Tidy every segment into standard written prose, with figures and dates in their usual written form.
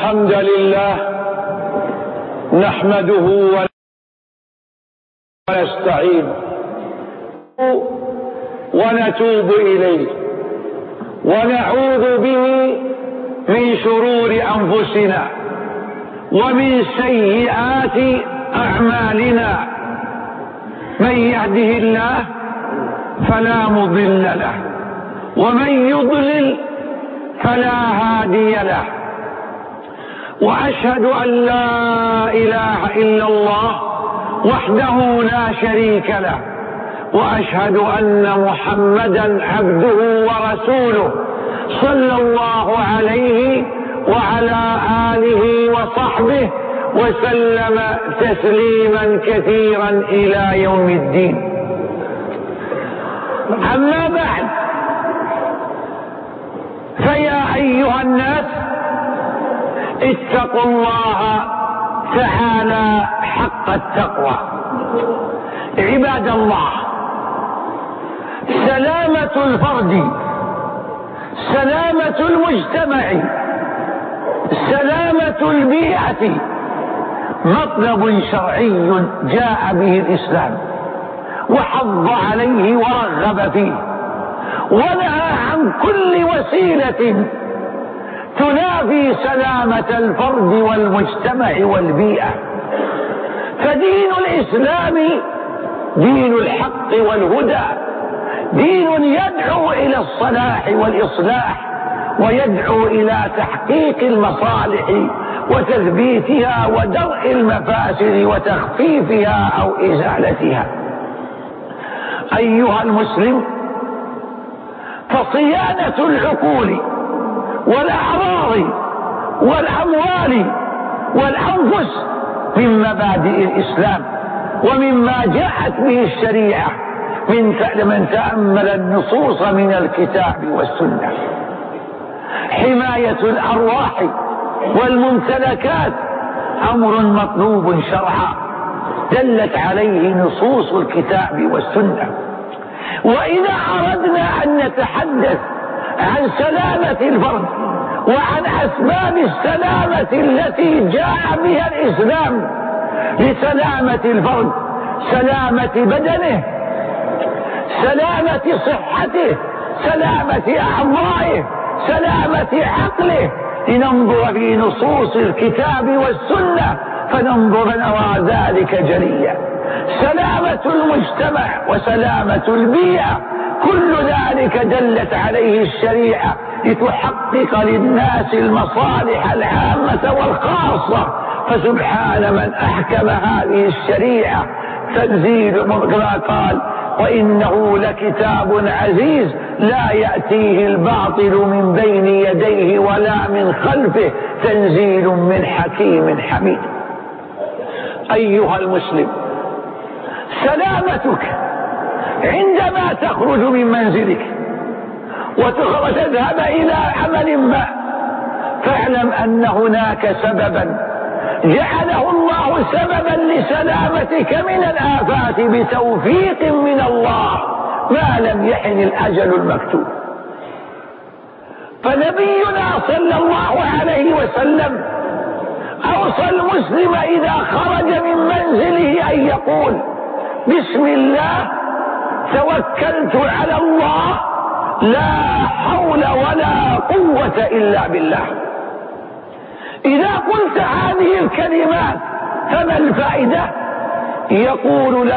الحمد لله نحمده ونستعينه ونتوب إليه ونعوذ به من شرور أنفسنا ومن سيئات أعمالنا. من يهده الله فلا مضل له ومن يضلل فلا هادي له، وأشهد أن لا إله إلا الله وحده لا شريك له، وأشهد أن محمدا عبده ورسوله صلى الله عليه وعلى آله وصحبه وسلم تسليما كثيرا إلى يوم الدين. أما بعد، فيا أيها الناس اتقوا الله تعالى حق التقوى. عباد الله، سلامة الفرد، سلامة المجتمع، سلامة البيئة مطلب شرعي جاء به الإسلام وحض عليه ورغب فيه، ونهى عن كل وسيلة تنافي سلامة الفرد والمجتمع والبيئة. فدين الإسلام دين الحق والهدى، دين يدعو إلى الصلاح والإصلاح، ويدعو إلى تحقيق المصالح وتثبيتها ودرء المفاسد وتخفيفها أو إزالتها. أيها المسلم، فصيانة العقول والأعراض والأموال والأنفس من مبادئ الإسلام ومما جاءت به الشريعة من تأمل النصوص من الكتاب والسنة. حماية الأرواح والممتلكات أمر مطلوب شرعا دلت عليه نصوص الكتاب والسنة. وإذا أردنا أن نتحدث عن سلامة الفرد وعن أسباب السلامة التي جاء بها الإسلام لسلامة الفرد، سلامة بدنه، سلامة صحته، سلامة أعضائه، سلامة عقله، لننظر في نصوص الكتاب والسنة فننظر نرى ذلك جليا. سلامة المجتمع وسلامة البيئة كل ذلك دلت عليه الشريعة لتحقق للناس المصالح العامة والخاصة. فسبحان من أحكم هذه الشريعة تنزيل، كما قال: وإنه لكتاب عزيز لا يأتيه الباطل من بين يديه ولا من خلفه تنزيل من حكيم حميد. أيها المسلم، سلامتك عندما تخرج من منزلك وتذهب إلى عمل ما، فاعلم أن هناك سببا جعله الله سببا لسلامتك من الآفات بتوفيق من الله ما لم يحن الأجل المكتوب. فنبينا صلى الله عليه وسلم أوصى المسلم إذا خرج من منزله أن يقول: بسم الله توكلت على الله لا حول ولا قوة إلا بالله. إذا قلت هذه الكلمات فما الفائدة؟ يقول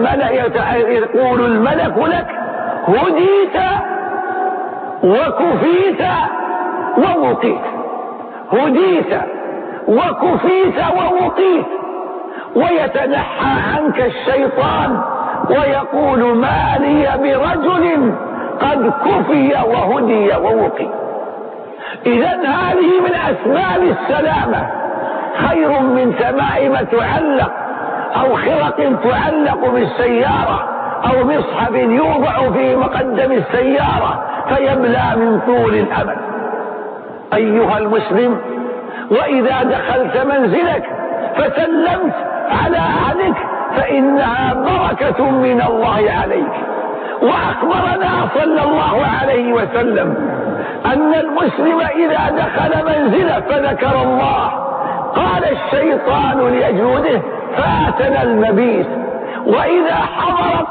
الملك لك: هديت وكفيت ووقيت، هديت وكفيت ووقيت. ويتنحى عنك الشيطان ويقول: ما لي برجل قد كفي وهدي ووقي. إذن هذه من أسباب السلامة، خير من تمائم تعلق أو خرق تعلق بالسيارة أو مصحف يوضع في مقدم السيارة فيبلى من طول الأمد. أيها المسلم، وإذا دخلت منزلك فسلمت على أهلك فإنها بركة من الله عليك. وأخبرنا صلى الله عليه وسلم أن المسلم إذا دخل منزله فذكر الله قال الشيطان لأجوده فاتنا المبيت، وإذا حضر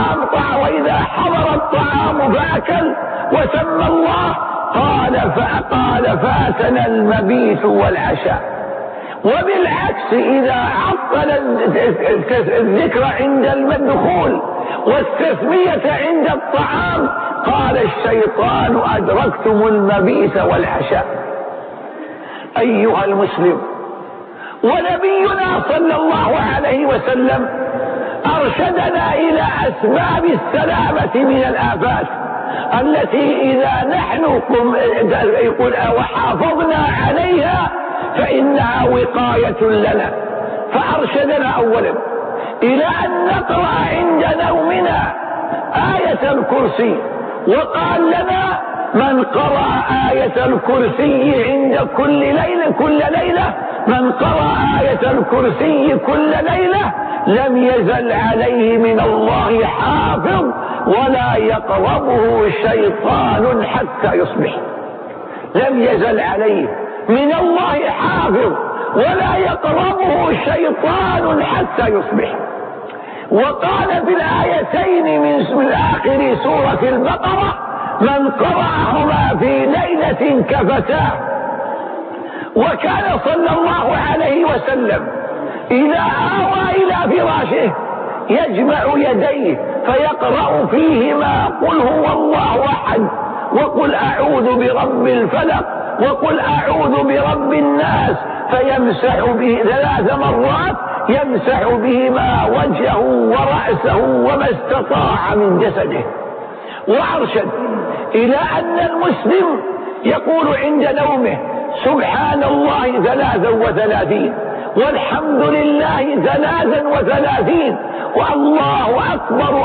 الطعام فأكل وسمى الله قال فاتنا المبيت والعشاء. وبالعكس إذا عطل الذكر عند الدخول والتسمية عند الطعام قال الشيطان أدركتم المبيت والعشاء. أيها المسلم، ونبينا صلى الله عليه وسلم أرشدنا إلى أسباب السلامة من الآفات التي إذا نحن وحافظنا عليها فإنها وقاية لنا. فأرشدنا أولا إلى أن نقرأ عند نومنا آية الكرسي، وقال لنا من قرأ آية الكرسي عند كل ليلة من قرأ آية الكرسي كل ليلة لم يزل عليه من الله حافظ ولا يقربه شيطان حتى يصبح. لم يزل عليه من الله حافظ ولا يقربه شيطان حتى يصبح. وقال في الآيتين من آخر سورة البقرة من قرأهما في ليلة كفتاه. وكان صلى الله عليه وسلم إذا آوى إلى فراشه يجمع يديه فيقرأ فيهما قل هو الله أحد وقل أعوذ برب الفلق وقل أعوذ برب الناس، فيمسح به 3 مرات يمسح بهما وجهه ورأسه وما استطاع من جسده. وأرشد إلى أن المسلم يقول عند نومه سبحان الله 33 والحمد لله 33 والله أكبر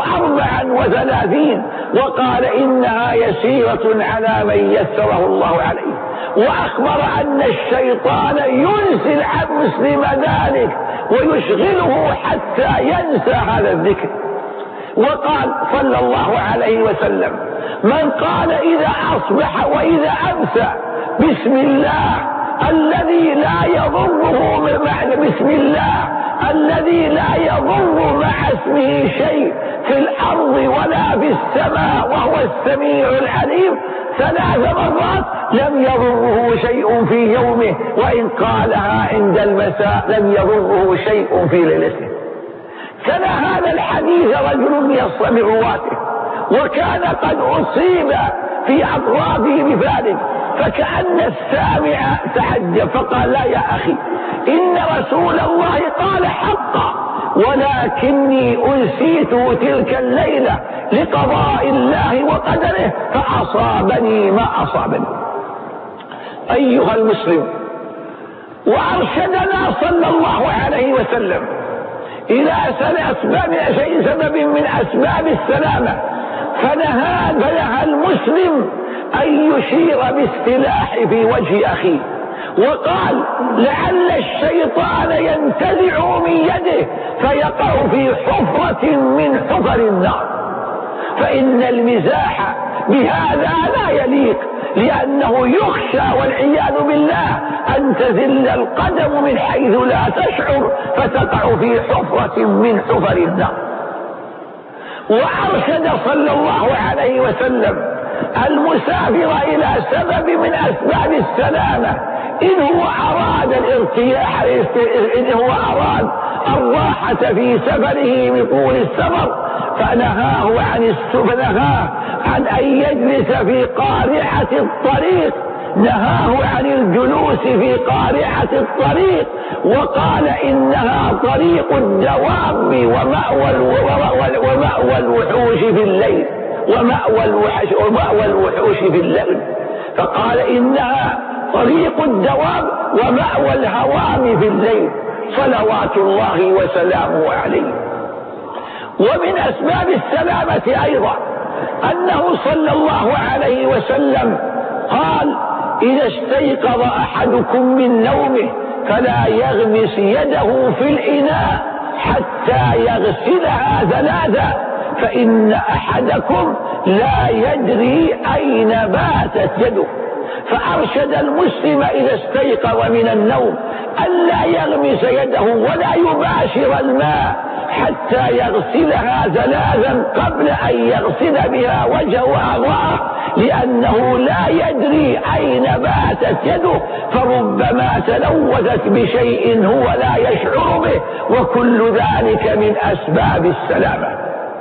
34، وقال إنها يسيرة على من يسره الله عليه. وأخبر أن الشيطان ينسي المسلم ذلك ويشغله حتى ينسى هذا الذكر. وقال صلى الله عليه وسلم من قال إذا أصبح وإذا أمسى بسم الله الذي لا يضره بسم الله الذي لا يضر مع اسمه شيء في الأرض ولا في السماء وهو السميع العليم 3 مرات لم يضره شيء في يومه، وإن قالها عند المساء لم يضره شيء في ليلته. كان هذا الحديث رجل من رواته وكان قد أصيب في أطرافه بذلك، فكأن السامع تعجب فقال لا يا أخي إن رسول الله قال حقا ولكني أنسيت تلك الليلة لقضاء الله وقدره فأصابني ما أصابني. أيها المسلم، وأرشدنا صلى الله عليه وسلم إلى سبب من أسباب السلامة، فنهى المسلم أن يشير بالسلاح في وجه أخيه، وقال لعل الشيطان ينتزع من يده فيقع في حفرة من حفر النار. فإن المزاح بهذا لا يليق، لأنه يخشى والعياذ بالله أن تزل القدم من حيث لا تشعر فتقع في حفرة من حفر النار. وأرشد صلى الله عليه وسلم المسافر إلى سبب من أسباب السلامة إن هو أراد الارتياح، إن هو أراد الراحة في سفره من طول السفر، فنهاه عن أن يجلس في قارعة الطريق، نهاه عن الجلوس في قارعة الطريق، وقال إنها طريق الدواب ومأوى الوحوش في الليل ومأوى الوحوش في الليل. فقال إنها طريق الدواب ومأوى الهوام في الليل صلوات الله وسلامه عليه. ومن أسباب السلامة أيضا أنه صلى الله عليه وسلم قال إذا استيقظ أحدكم من نومه فلا يغمس يده في الإناء حتى يغسلها 3، فإن أحدكم لا يدري أين باتت يده، فأرشد المسلم إذا استيقظ من النوم ألا يغمس يده ولا يباشر الماء حتى يغسلها ثلاثا قبل أن يغسل بها وجهه وأعضاءه، لأنه لا يدري أين باتت يده، فربما تلوثت بشيء هو لا يشعر به، وكل ذلك من أسباب السلامة.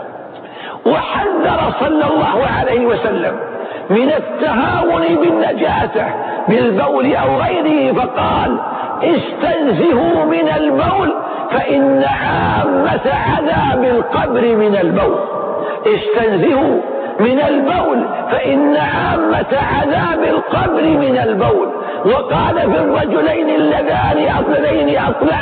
وحذر صلى الله عليه وسلم من التهاون بالنجاسة بالبول أو غيره، فقال: استنزهوا من البول فإن عامة عذاب القبر من البول. استنزهوا من البول فإن عامة عذاب القبر من البول. وقال في الرجلين اللذان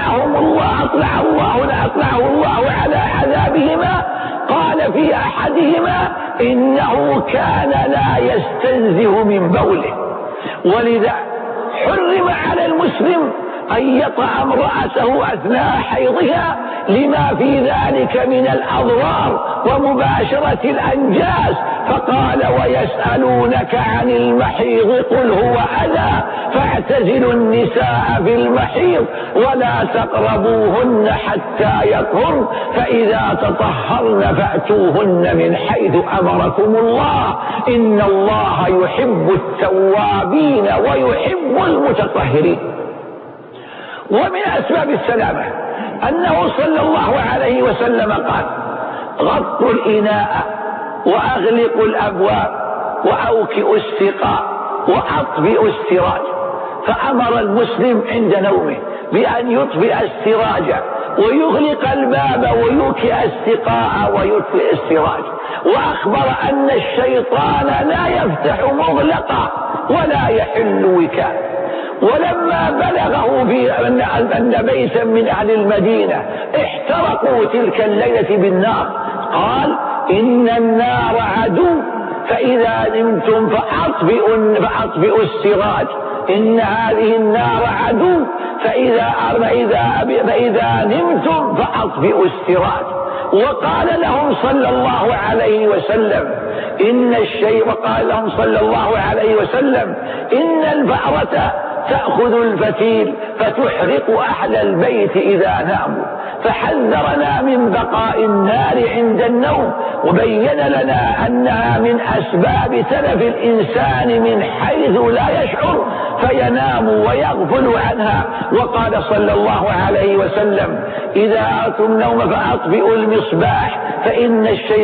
أطلعه الله على عذابهما، قال في أحدهما: إنه كان لا يستنزه من بوله. ولذا حرم على المسلم أن يطأ امرأته أثناء حيضها لما في ذلك من الأضرار ومباشرة الأنجاس، فقال: ويسألونك عن المحيض قل هو أذى فاعتزلوا النساء في المحيض ولا تقربوهن حتى يطهرن فإذا تطهرن فأتوهن من حيث أمركم الله إن الله يحب التوابين ويحب المتطهرين. ومن أسباب السلامة أنه صلى الله عليه وسلم قال: غطوا الإناء وأغلقوا الأبواب وأوكئوا السقاء وأطفئوا السراج. فأمر المسلم عند نومه بأن يطفئ السراج ويغلق الباب ويوكئ السقاء ويطفئ السراج. وأخبر أن الشيطان لا يفتح مغلقا ولا يحل وكاء. ولما بلغه أن بيتا من أهل المدينة احترقوا تلك الليلة بالنار، قال: إن النار عدو فإذا نمتم فأطفئوا السراج. إن هذه النار عدو فإذا نمتم فأطفئوا السراج. وقال لهم صلى الله عليه وسلم إن الفأرة تأخذ الفتيل فتحرق أهل البيت إذا ناموا. فحذرنا من بقاء النار عند النوم، وبين لنا أنها من أسباب تلف الإنسان من حيث لا يشعر فينام ويغفل عنها. وقال صلى الله عليه وسلم: إذا أردتم النوم فأطفئوا المصباح فإن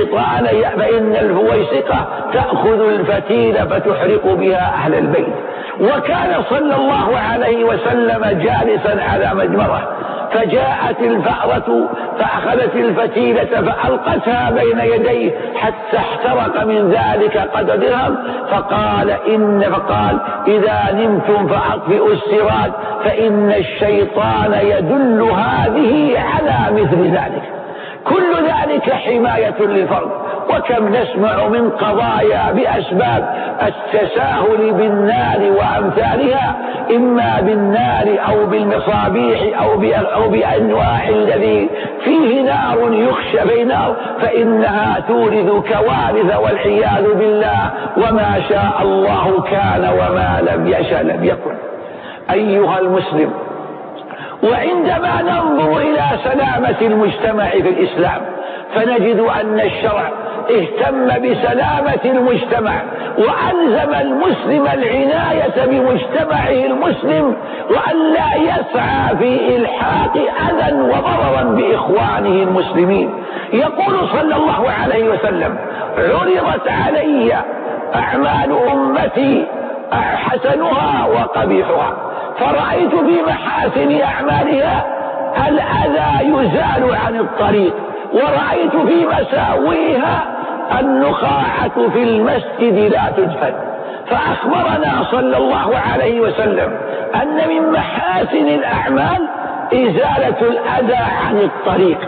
الفويسقة تأخذ الفتيل فتحرق بها أهل البيت. وكان صلى الله عليه وسلم جالسا على مجمرة، فجاءت الفأرة فأخذت الفتيلة فألقتها بين يديه حتى احترق من ذلك قدر درهم. فقال: إذا نمتم فأطفئوا السراج فإن الشيطان يدل هذه على مثل ذلك. كل ذلك حماية للفرد. وكم نسمع من قضايا بأسباب التساهل بالنار وأمثالها، إما بالنار أو بالمصابيح أو بأنواع الذي فيه نار يخشى في نار، فإنها تورث كوارث والعياذ بالله. وما شاء الله كان وما لم يشأ لم يكن. أيها المسلم، وعندما ننظر إلى سلامة المجتمع في الإسلام فنجد أن الشرع اهتم بسلامة المجتمع وألزم المسلم العناية بمجتمعه المسلم، وأن لا يسعى في إلحاق أذى وضررا بإخوانه المسلمين. يقول صلى الله عليه وسلم: عرضت علي أعمال أمتي حسنها وقبيحها، فرأيت في محاسن أعمالها الأذى يزال عن الطريق، ورأيت في مساويها النخاعة في المسجد لا تدفن. فأخبرنا صلى الله عليه وسلم أن من محاسن الأعمال إزالة الأذى عن الطريق.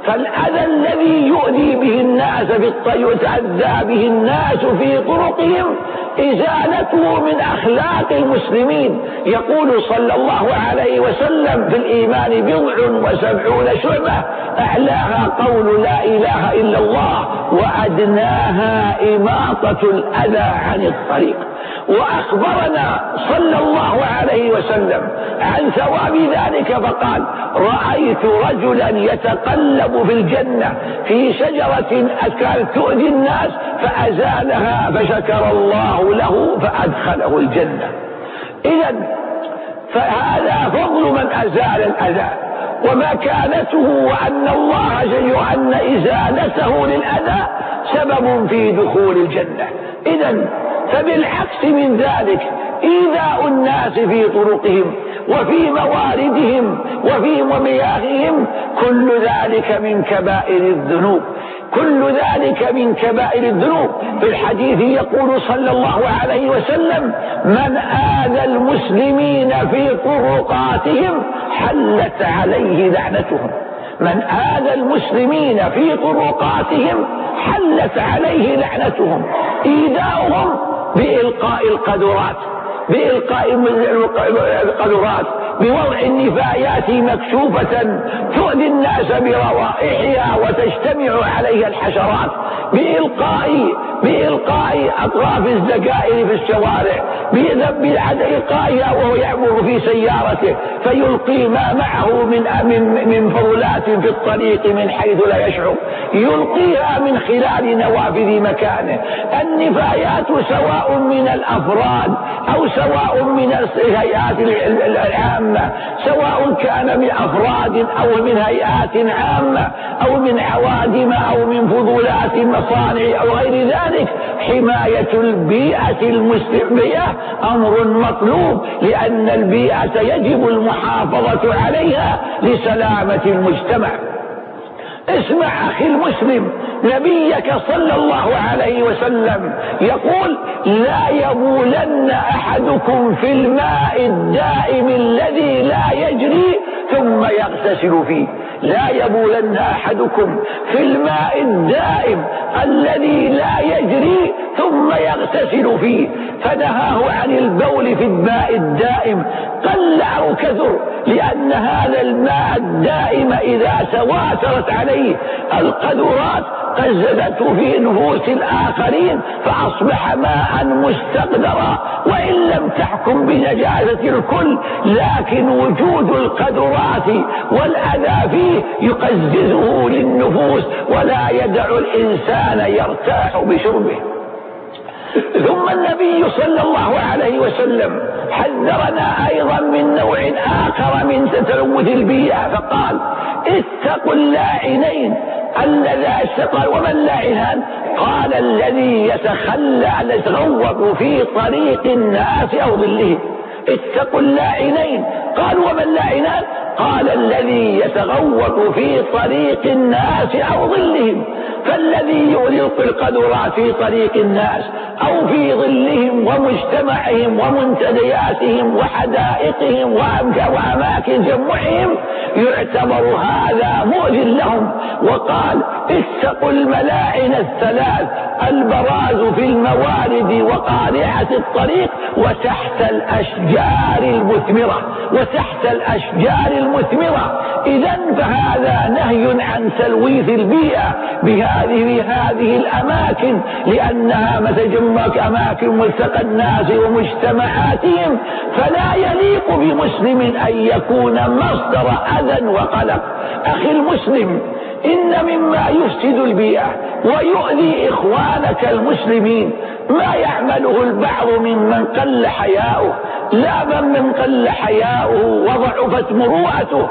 فالأذى الذي يؤذي به الناس يتأذى به الناس في طرقهم إزالته من أخلاق المسلمين. يقول صلى الله عليه وسلم: في الإيمان 70 شعبة أعلاها قول لا إله إلا الله وأدناها إماطة الأذى عن الطريق. وأخبرنا صلى الله عليه وسلم عن ثواب ذلك فقال: رأيت رجلا يتقلب في الجنة في شجرة كانت تؤذي الناس فأزالها فشكر الله له فأدخله الجنة. إذن فهذا فضل من أزال الأذى ومكانته، وأن الله أن إزالته للأذى سبب في دخول الجنة. إذن فبالعكس من ذلك إيذاء الناس في طرقهم وفي مواردهم وفي مياههم كل ذلك من كبائر الذنوب، كل ذلك من كبائر الذنوب. في الحديث يقول صلى الله عليه وسلم: من آذى المسلمين في طرقاتهم حلت عليه لعنتهم. من آذى المسلمين في طرقاتهم حلت عليه لعنتهم. إيذاؤهم بإلقاء القذرات، بوضع النفايات مكشوفة تؤذي الناس بروائحها وتجتمع عليها الحشرات، بإلقاء أطراف الزجائر في الشوارع، بإلقائها وهو يعبر في سيارته فيلقي ما معه من فضلات في الطريق من حيث لا يشعر، يلقيها من خلال نوافذ مكانه. النفايات سواء من الأفراد أو سواء من الهيئات العامة، سواء كان من أفراد أو من هيئات عامة أو من عوادم أو من فضولات مصانع أو غير ذلك، حماية البيئة المستقبلية أمر مطلوب، لأن البيئة يجب المحافظة عليها لسلامة المجتمع. اسمع أخي المسلم، نبيك صلى الله عليه وسلم يقول: لا يبولن أحدكم في الماء الدائم الذي لا يجري ثم يغتسل فيه. لا يبولن أحدكم في الماء الدائم الذي لا يجري ثم يغتسل فيه، فنهاه عن البول في الماء الدائم قل أو كثر، لأن هذا الماء الدائم إذا تواترت عليه القذرات قززته في نفوس الآخرين فأصبح ماء مستقدرا، وإن لم تحكم بنجاسة الكل، لكن وجود القذرات والأذى فيه يقززه للنفوس ولا يدع الإنسان يرتاح بشربه. ثم النبي صلى الله عليه وسلم حذرنا أيضا من نوع آخر من تلوث البيئة فقال: اتقوا اللاعنين. قال: وما اللاعنان؟ قال: الذي يتغوط في طريق الناس أو ظلهم. اتقوا اللاعنين. قال: وما اللاعنان؟ قال: الذي يتغوط في طريق الناس أو ظلهم. فالذي يلقي القذرات في طريق الناس أو في ظلهم ومجتمعهم ومنتدياتهم وحدائقهم وأماكن جمعهم يعتبر هذا مؤذن لهم. وقال: اتقوا الملاعن الثلاث: البراز في الموارد وقارعة الطريق وتحت الأشجار المثمرة. إذن فهذا نهي عن تلويث البيئة بهذه الأماكن، لأنها متجمع أماكن ملتقى الناس ومجتمعاتهم، فلا يليق بمسلم أن يكون مصدر أذى وقلق. أخي المسلم، إن مما يفسد البيئة ويؤذي إخوانك المسلمين ما يعمله البعض ممن قل حياؤه، لا من قل حياؤه وضعفت مروءته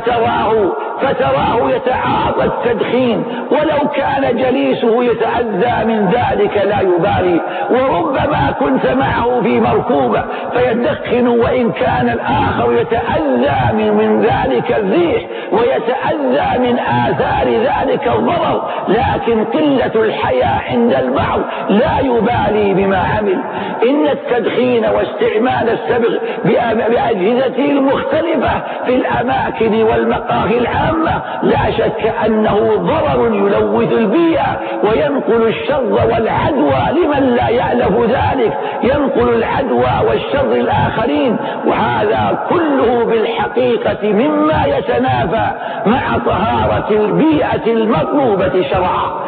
فتراه يتعاطى التدخين، ولو كان جليسه يتأذى من ذلك لا يبالي. وربما كنت معه في مركوبة فيدخن، وإن كان الآخر يتأذى من ذلك الريح ويتأذى من آثار ذلك الضرر، لكن قلة الحياء عند البعض لا يبالي يبالي بما عمل. إن التدخين واستعمال السبغ بأجهزته المختلفة في الأماكن والمقاهي العامة لا شك أنه ضرر يلوث البيئة وينقل الشر والعدوى لمن لا يألف ذلك، ينقل العدوى والشر الآخرين، وهذا كله بالحقيقة مما يتنافى مع طهارة البيئة المطلوبة شرعا.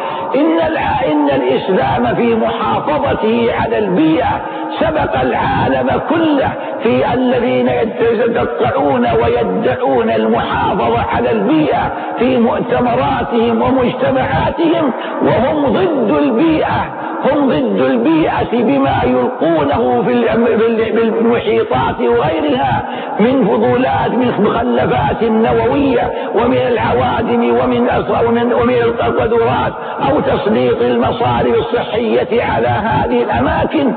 إن الإسلام في محافظته على البيئة سبق العالم كله في الذين يتقطعون ويدعون المحافظة على البيئة في مؤتمراتهم ومجتمعاتهم، وهم ضد البيئة، هم ضد البيئة بما يلقونه في المحيطات وغيرها من فضولات، من مخلفات نووية ومن العوادم ومن القذورات أو تسليط المصارف الصحية على هذه الأماكن،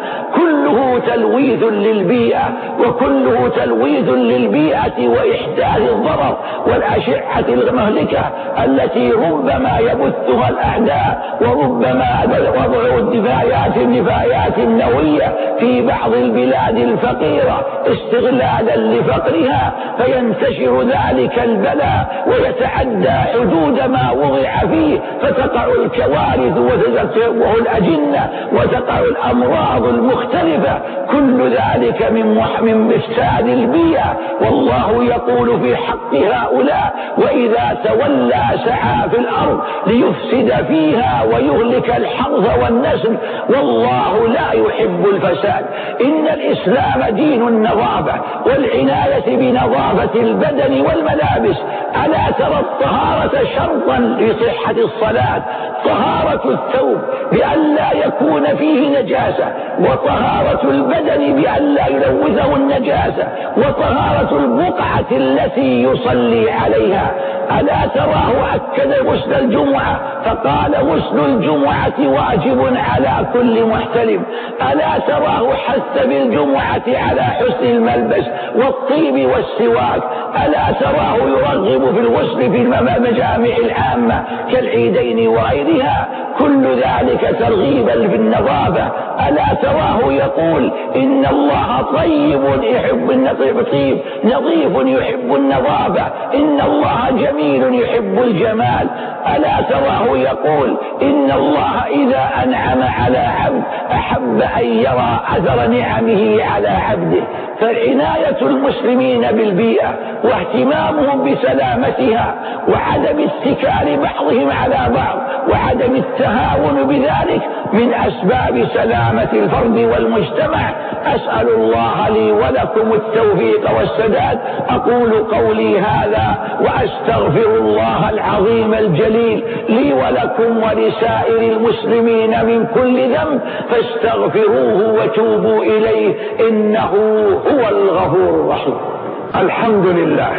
كله تلويث للبيئة، وكله تلويث للبيئة وإحداث الضرر والأشعة المهلكة التي ربما يبثها الأعداء، وربما وضعوا النفايات النووية في بعض البلاد الفقيرة استغلالا لفقرها، فينتشر ذلك البلاء ويتعدى حدود ما وضع فيه، فتقع الكوارث وتقع الأجنة وتقع الأمراض المختلفة، كل ذلك من إفساد البيئة. والله يقول في حق هؤلاء: وإذا تولى سعى في الأرض ليفسد فيها ويهلك الحرث والنسل والله لا يحب الفساد. إن الإسلام دين النظافة والعناية بنظافة البدن والملابس. ألا ترى الطهارة شرطا لصحة الصلاة؟ طهارة الثوب بأن لا يكون فيه نجاسة، وطهارة البدن بأن لا يلوثه النجاسة، وطهارة البقعة التي يصلي عليها. ألا تراه أكد غسل الجمعة فقال: غسل الجمعة واجب على كل محتلم. ألا تراه حث بالجمعة على حسن الملبس والطيب والسواك. ألا تراه يرغب في الغسل في المجامع العامة كالعيدين وغيرها، كل ذلك ترغيبا في النظافة. ألا تراه يقول: إن الله طيب يحب الطيب، نظيف يحب النظافة، إن الله جميل يحب الجمال. ألا تراه يقول: إن الله إذا أنعم على عبد أحب أن يرى أثر نعمه على عبده. فالعناية المسلمين بالبيئة واهتمامهم بسلامتها وعدم اتكال بعضهم على بعض وعدم التهاون بذلك من أسباب سلامة الفرد والمجتمع. أسأل الله لي ولكم التوفيق والسداد. أقول قولي هذا وأستغفر الله العظيم الجليل لي ولكم ولسائر المسلمين من كل ذنب، فاستغفروه وتوبوا إليه إنه هو الغفور الرحيم. الحمد لله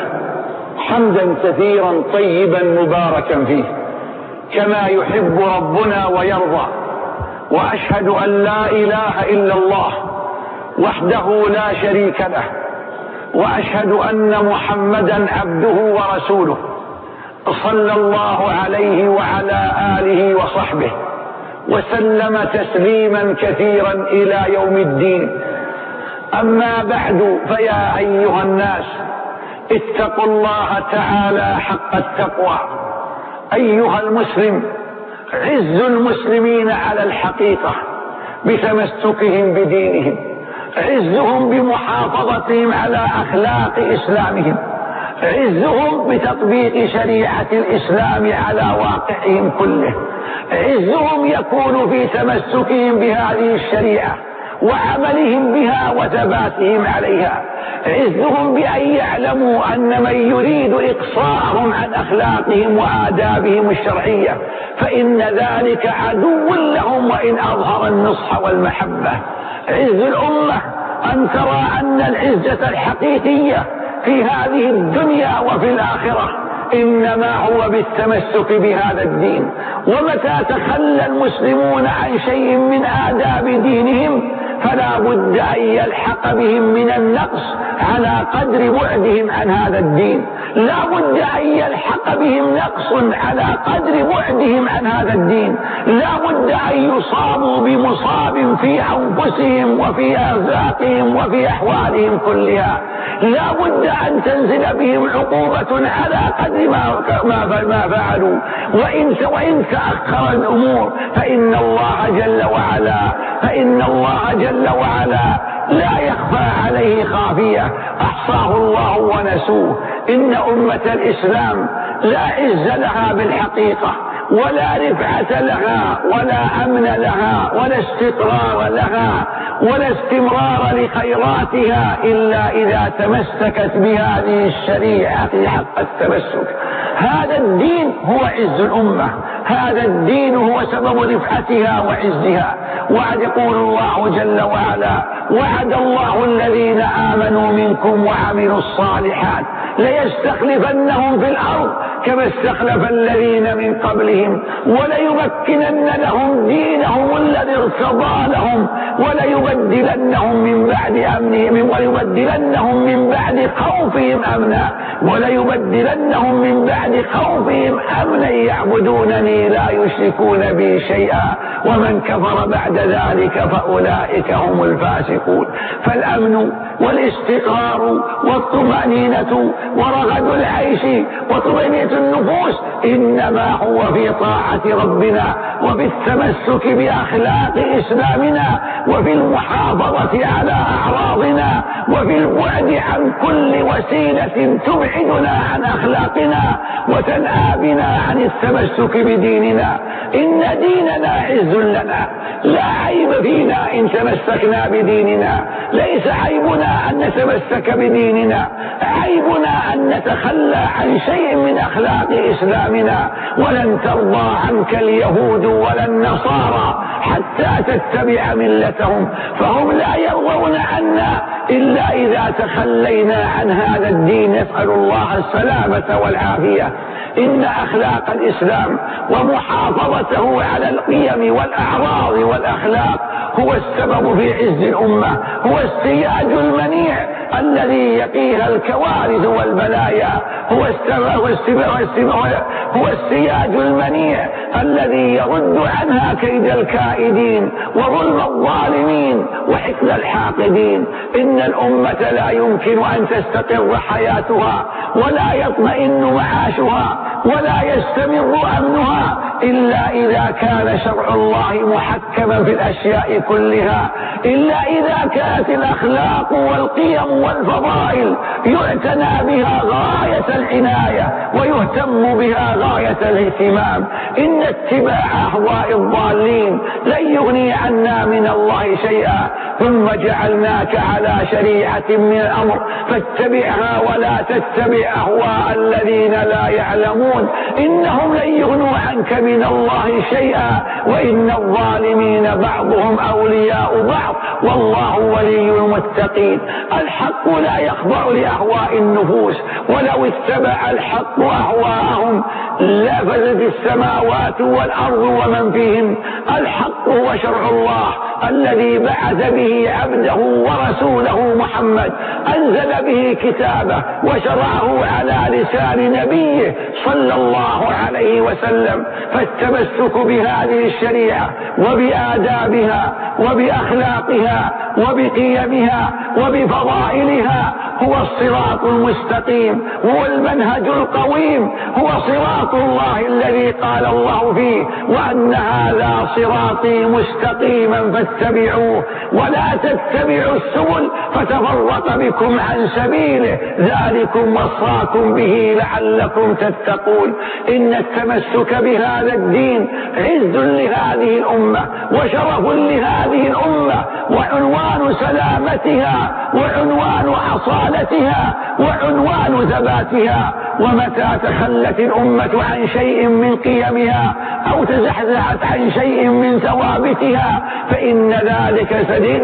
حمدا كثيرا طيبا مباركا فيه كما يحب ربنا ويرضى، وأشهد أن لا إله إلا الله وحده لا شريك له، وأشهد أن محمدا عبده ورسوله صلى الله عليه وعلى آله وصحبه وسلم تسليما كثيرا إلى يوم الدين. أما بعد، فيا أيها الناس اتقوا الله تعالى حق التقوى. أيها المسلم، عز المسلمين على الحقيقة بتمسكهم بدينهم، عزهم بمحافظتهم على أخلاق إسلامهم، عزهم بتطبيق شريعة الإسلام على واقعهم كله، عزهم يكون في تمسكهم بهذه الشريعة وعملهم بها وثباتهم عليها، عزهم بأن يعلموا أن من يريد إقصاءهم عن أخلاقهم وآدابهم الشرعية فإن ذلك عدو لهم وإن أظهر النصح والمحبة. عز الأمة أن ترى أن العزة الحقيقية في هذه الدنيا وفي الآخرة إنما هو بالتمسك بهذا الدين. ومتى تخلى المسلمون عن شيء من آداب دينهم فلا بد أن يلحق بهم من النقص على قدر بعدهم عن هذا الدين، لا بد أن يلحق بهم نقص على قدر بعدهم عن هذا الدين، لا بد أن يصابوا بمصاب في أنفسهم وفي أرزاقهم وفي أحوالهم كلها، لا بد أن تنزل بهم عقوبة على قدر ما فعلوا. وإن تأخر الأمور فإن الله جل وعلا لا يخفى عليه خافية، أحصاه الله ونسوه. إن أمة الإسلام لا عز لها بالحقيقة، ولا رفعة لها، ولا أمن لها، ولا استقرار لها، ولا استمرار لخيراتها إلا إذا تمسكت بهذه الشريعة حق التمسك. هذا الدين هو عز الأمة، هذا الدين هو سبب رفعتها وعزها. يقول الله جل وعلا: وعد الله الذين آمنوا منكم وعملوا الصالحات ليستخلفنهم في الأرض كما استخلف الذين من قبلهم وليمكنن لهم دينهم الذي ارتضى لهم وليبدلنهم من بعد أمنهم وليبدلنهم من بعد خوفهم أمنا يعبدونني لا يشركون بي شيئا ومن كفر بعد ذلك فأولئك هم الفاسقون. فالأمن والاستقرار والطمأنينة ورغد العيش وطمأنينة النفوس إنما هو في طاعة ربنا وبالتمسك بأخلاق إسلامنا وفي المحافظة على أعراضنا وفي البعد عن كل وسيلة تبعدنا عن أخلاقنا وتنأى بنا عن التمسك بديننا. إن ديننا عز لنا، لا عيب فينا إن تمسكنا بديننا، ليس عيبنا أن نتمسك بديننا، عيبنا أن نتخلى عن شيء من أخلاق إسلامنا. ولن ترضى عنك اليهود ولا النصارى حتى تتبع ملتهم، فهم لا يرضون عنا إلا إذا تخلينا عن هذا الدين. نسأل الله السلامة والعافية. إن أخلاق الإسلام ومحافظته على القيم والأعراض والأخلاق هو السبب في عز الأمة، هو السياج المنيع الذي يقيها الكوارث والبلايا، هو السياج المنيع الذي يرد عنها كيد الكائدين وظلم الظالمين وحقد الحاقدين. إن الأمة لا يمكن أن تستقر حياتها ولا يطمئن معاشها ولا يستمر أمنها إلا إذا كان شرع الله محكما في الأشياء كلها، إلا إذا كانت الأخلاق والقيم والفضائل يعتنى بها غاية العناية ويهتم بها غاية الاهتمام. إن اتباع أهواء الضالين لن يغني عنا من الله شيئا، ثم جعلناك على شريعة من الأمر فاتبعها ولا تتبع أهواء الذين لا يعلمون، إنهم لن يغنوا عنك من الله شيئا وإن الظالمين بعضهم أولياء بعض والله ولي المتقين. الحق لا يخضع لأهواء النفوس، ولو اتبع الحق أهواءهم لفسدت السماوات والأرض ومن فيهن. الحق هو شرع الله الذي بعث به عبده ورسوله محمد، أنزل به كتابه وشرعه على لسان نبيه صلى الله عليه وسلم. فالتمسك بهذه الشريعة وبآدابها وبأخلاقها وبقيمها وبفضائلها هو الصراط المستقيم، هو المنهج القويم، هو صراط الله الذي قال الله فيه: وأن هذا صراطي مستقيما فاتبعوه ولا تتبعوا السبل فتفرق بكم عن سبيله ذلكم وصاكم به لعلكم تتقون. إن التمسك بهذا الدين عز لهذه الأمة وشرف لهذه الأمة وعنوان سلامتها وعنوان أصالتها وعنوان ثباتها. ومتى تخلت الأمة عن شيء من قيمها أو تزحزحت عن شيء من ثوابتها فإن ذلك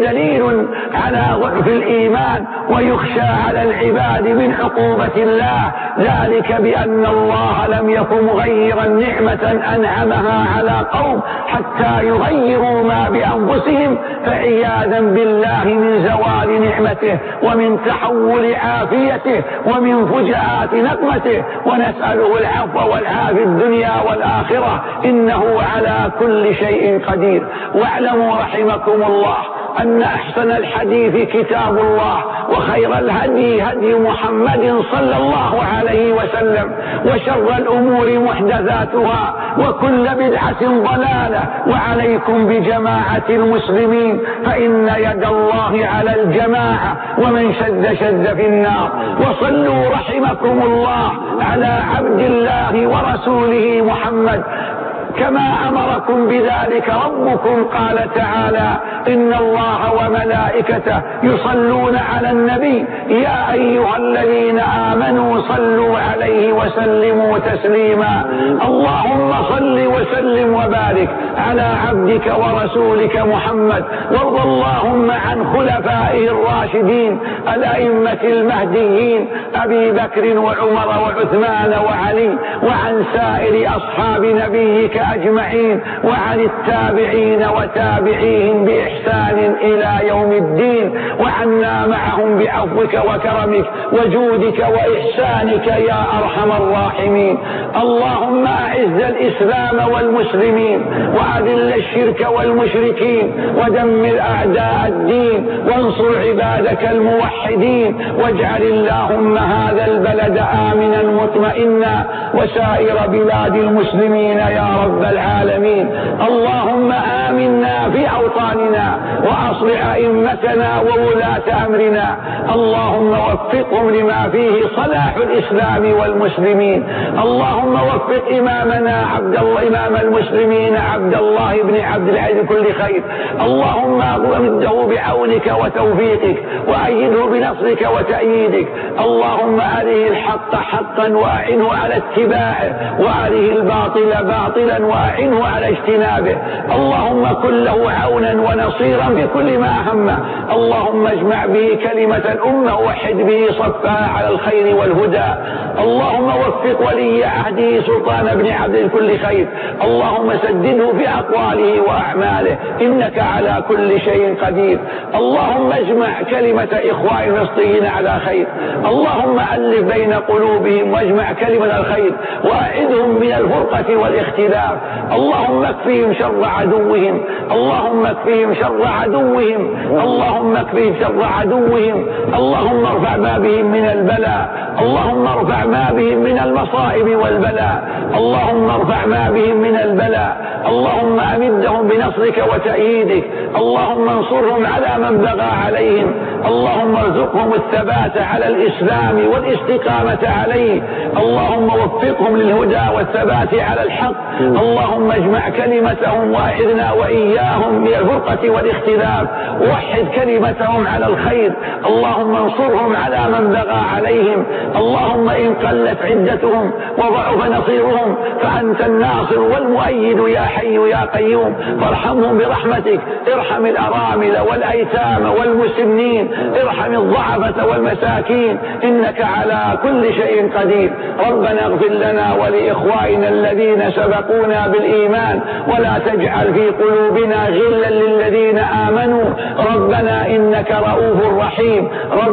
دليل على ضعف الإيمان، ويخشى على العباد من عقوبة الله، ذلك بأن الله لم يكن مغيرا نعمة أنعمها على قوم حتى يغيروا ما بأنفسهم، فعياذا بالله من زوال نعمته ومن تحول عافيته ومن فجاءات نقمته، ونسأله العفو والعافية الدنيا والآخرة، إنه على كل شيء قدير. واعلموا رحمكم الله أن أحسن الحديث كتاب الله، وخير الهدي هدي محمد صلى الله عليه وسلم، وشر الأمور محدثاتها، وكل بدعة ضلالة. وعليكم بجماعة المسلمين، فإن يد الله على الجماعة، ومن شد في النار. وصلوا رحمكم الله على عبد الله ورسوله محمد كما أمركم بذلك ربكم، قال تعالى: إن الله وملائكته يصلون على النبي يا أيها الذين آمنوا صلوا عليه وسلموا تسليما. اللهم صل وسلم وبارك على عبدك ورسولك محمد، وارض اللهم عن خلفائه الراشدين الأئمة المهديين أبي بكر وعمر وعثمان وعلي، وعن سائر أصحاب نبيك أجمعين، وعن التابعين وتابعيهم بإحسان إلى يوم الدين، وعنا معهم بعفوك وكرمك وجودك وإحسانك يا أرحم الراحمين. اللهم أعز الإسلام والمسلمين، وأذل الشرك والمشركين، ودمر أعداء الدين، وانصر عبادك الموحدين، واجعل اللهم هذا البلد آمنا مطمئنا، وسائر بلاد المسلمين يا رب العالمين. اللهم آمنا في أوطاننا، وأصلح أئمتنا وولاة أمرنا، اللهم وفقهم لما فيه صلاح الإسلام والمسلمين. اللهم وفق إمامنا إمام المسلمين عبد الله بن عبد العزيز كل خير، اللهم أمده بعونك وتوفيقك، وأيده بنصرك وتأييدك. اللهم أره الحق حقا وأعنه على اتباعه، وأره الباطل باطلا وأعنه على اجتنابه. اللهم كن له عونا ونصيرا بكل ما أهمه. اللهم اجمع به كلمة الأمة، ووحد به صفها على الخير والهدى. اللهم وفق ولي عهده سلطان بن عبد كل خير، اللهم سدده في أقواله وأعماله، إنك على كل شيء قدير. اللهم اجمع كلمة إخوان فلسطين على خير، اللهم ألف بين قلوبهم واجمع كلمة الخير، وأعذهم من الفرقة والاختلاف. اللهم اكفيهم شر عدوهم، اللهم اكفيهم شر عدوهم، اللهم اكفيهم شر عدوهم. اللهم ارفع ما بهم من البلاء، اللهم ارفع ما بهم من المصائب والبلاء، اللهم ارفع ما بهم من البلاء. اللهم أمدهم بنصرك وتأييدك، اللهم انصرهم على من بغى عليهم، اللهم ارزقهم الثبات على الإسلام والاستقامة عليه، اللهم وفقهم للهدى والثبات على الحق. اللهم اجمع كلمتهم وأعذنا وإياهم من الفرقة والاختلاف، ووحد كلمتهم على الخير. اللهم انصرهم على من بغى عليهم، اللهم إن قلت عدتهم وضعف نصيرهم فأنت الناصر والمؤيد يا حي يا قيوم، فارحمهم برحمتك. ارحم الأرامل والأيتام والمسنين، ارحم الضعفة والمساكين، إنك على كل شيء قدير. ربنا اغفر لنا ولإخوائنا الذين سبقونا بالإيمان، ولا تجعل في قلوبنا غلا للذين آمنوا، ربنا إنك رؤوف رحيم.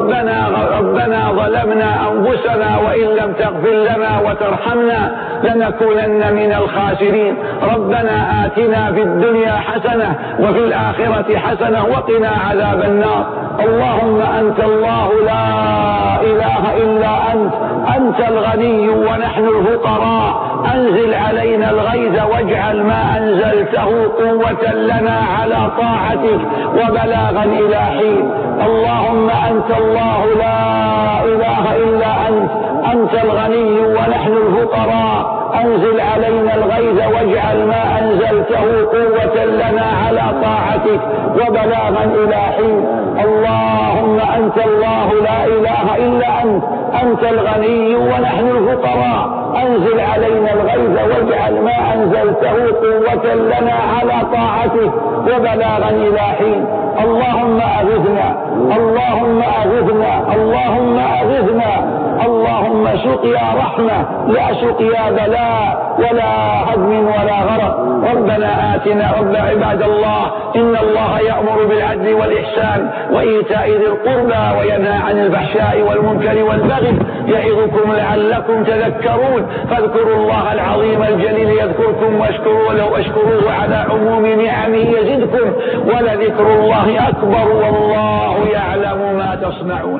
ربنا ظلمنا أنفسنا، وإن لم تغفر لنا وترحمنا لنكونن من الخاسرين. ربنا آتنا في الدنيا حسنة وفي الآخرة حسنة وقنا عذاب النار. اللهم أنت الله لا إله إلا أنت الغني ونحن الفقراء، أنزل علينا الغيث واجعل ما أنزلته قوة لنا على طاعتك وبلاغا إلى حين. اللهم أنت الله لا إله إلا أنت الغني ونحن الفقراء، أنزل علينا الغيث واجعل ما أنزلته قوة لنا على طاعتك طاعتك وبلاغا إلى حين. اللهم أنت الله لا إله إلا أنت الغني ونحن الفقراء، أنزل علينا الغيث واجعل ما أنزلته قوة لنا على طاعتك وبلاغا إلى حين. اللهم أغثنا، اللهم أغثنا، اللهم أغثنا، اللهم سقيا رحمة لا سقيا بلاء ولا هدم ولا غرق. ربنا آتنا رب عباد الله إن الله يأمر بالعدل والإحسان وإيتاء ذي القربى وينهى عن الفحشاء والمنكر والبغي يعظكم لعلكم تذكرون. فاذكروا الله العظيم الجليل يذكركم واشكروه على عموم نعمه يزدكم ولذكر الله أكبر والله يعلم ما تصنعون.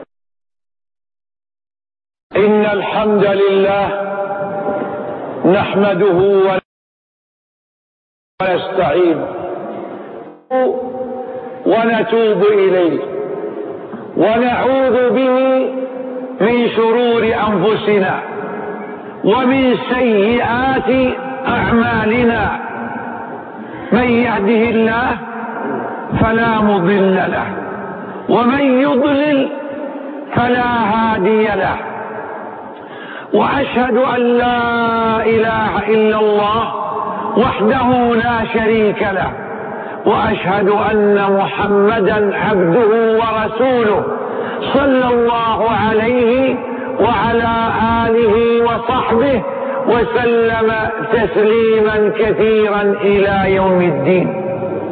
إن الحمد لله نحمده ونستعينه ونتوب إليه ونعوذ به من شرور أنفسنا ومن سيئات أعمالنا. من يهده الله فلا مضل له ومن يضلل فلا هادي له. وأشهد أن لا إله إلا الله وحده لا شريك له وأشهد أن محمدا عبده ورسوله صلى الله عليه وعلى آله وصحبه وسلم تسليما كثيرا إلى يوم الدين.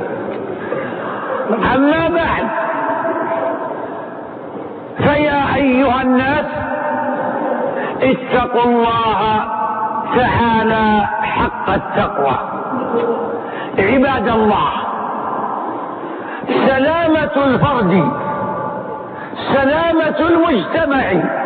أما بعد، فيا أيها الناس اتقوا الله تعالى حق التقوى. عباد الله، سلامة الفرد، سلامة المجتمع،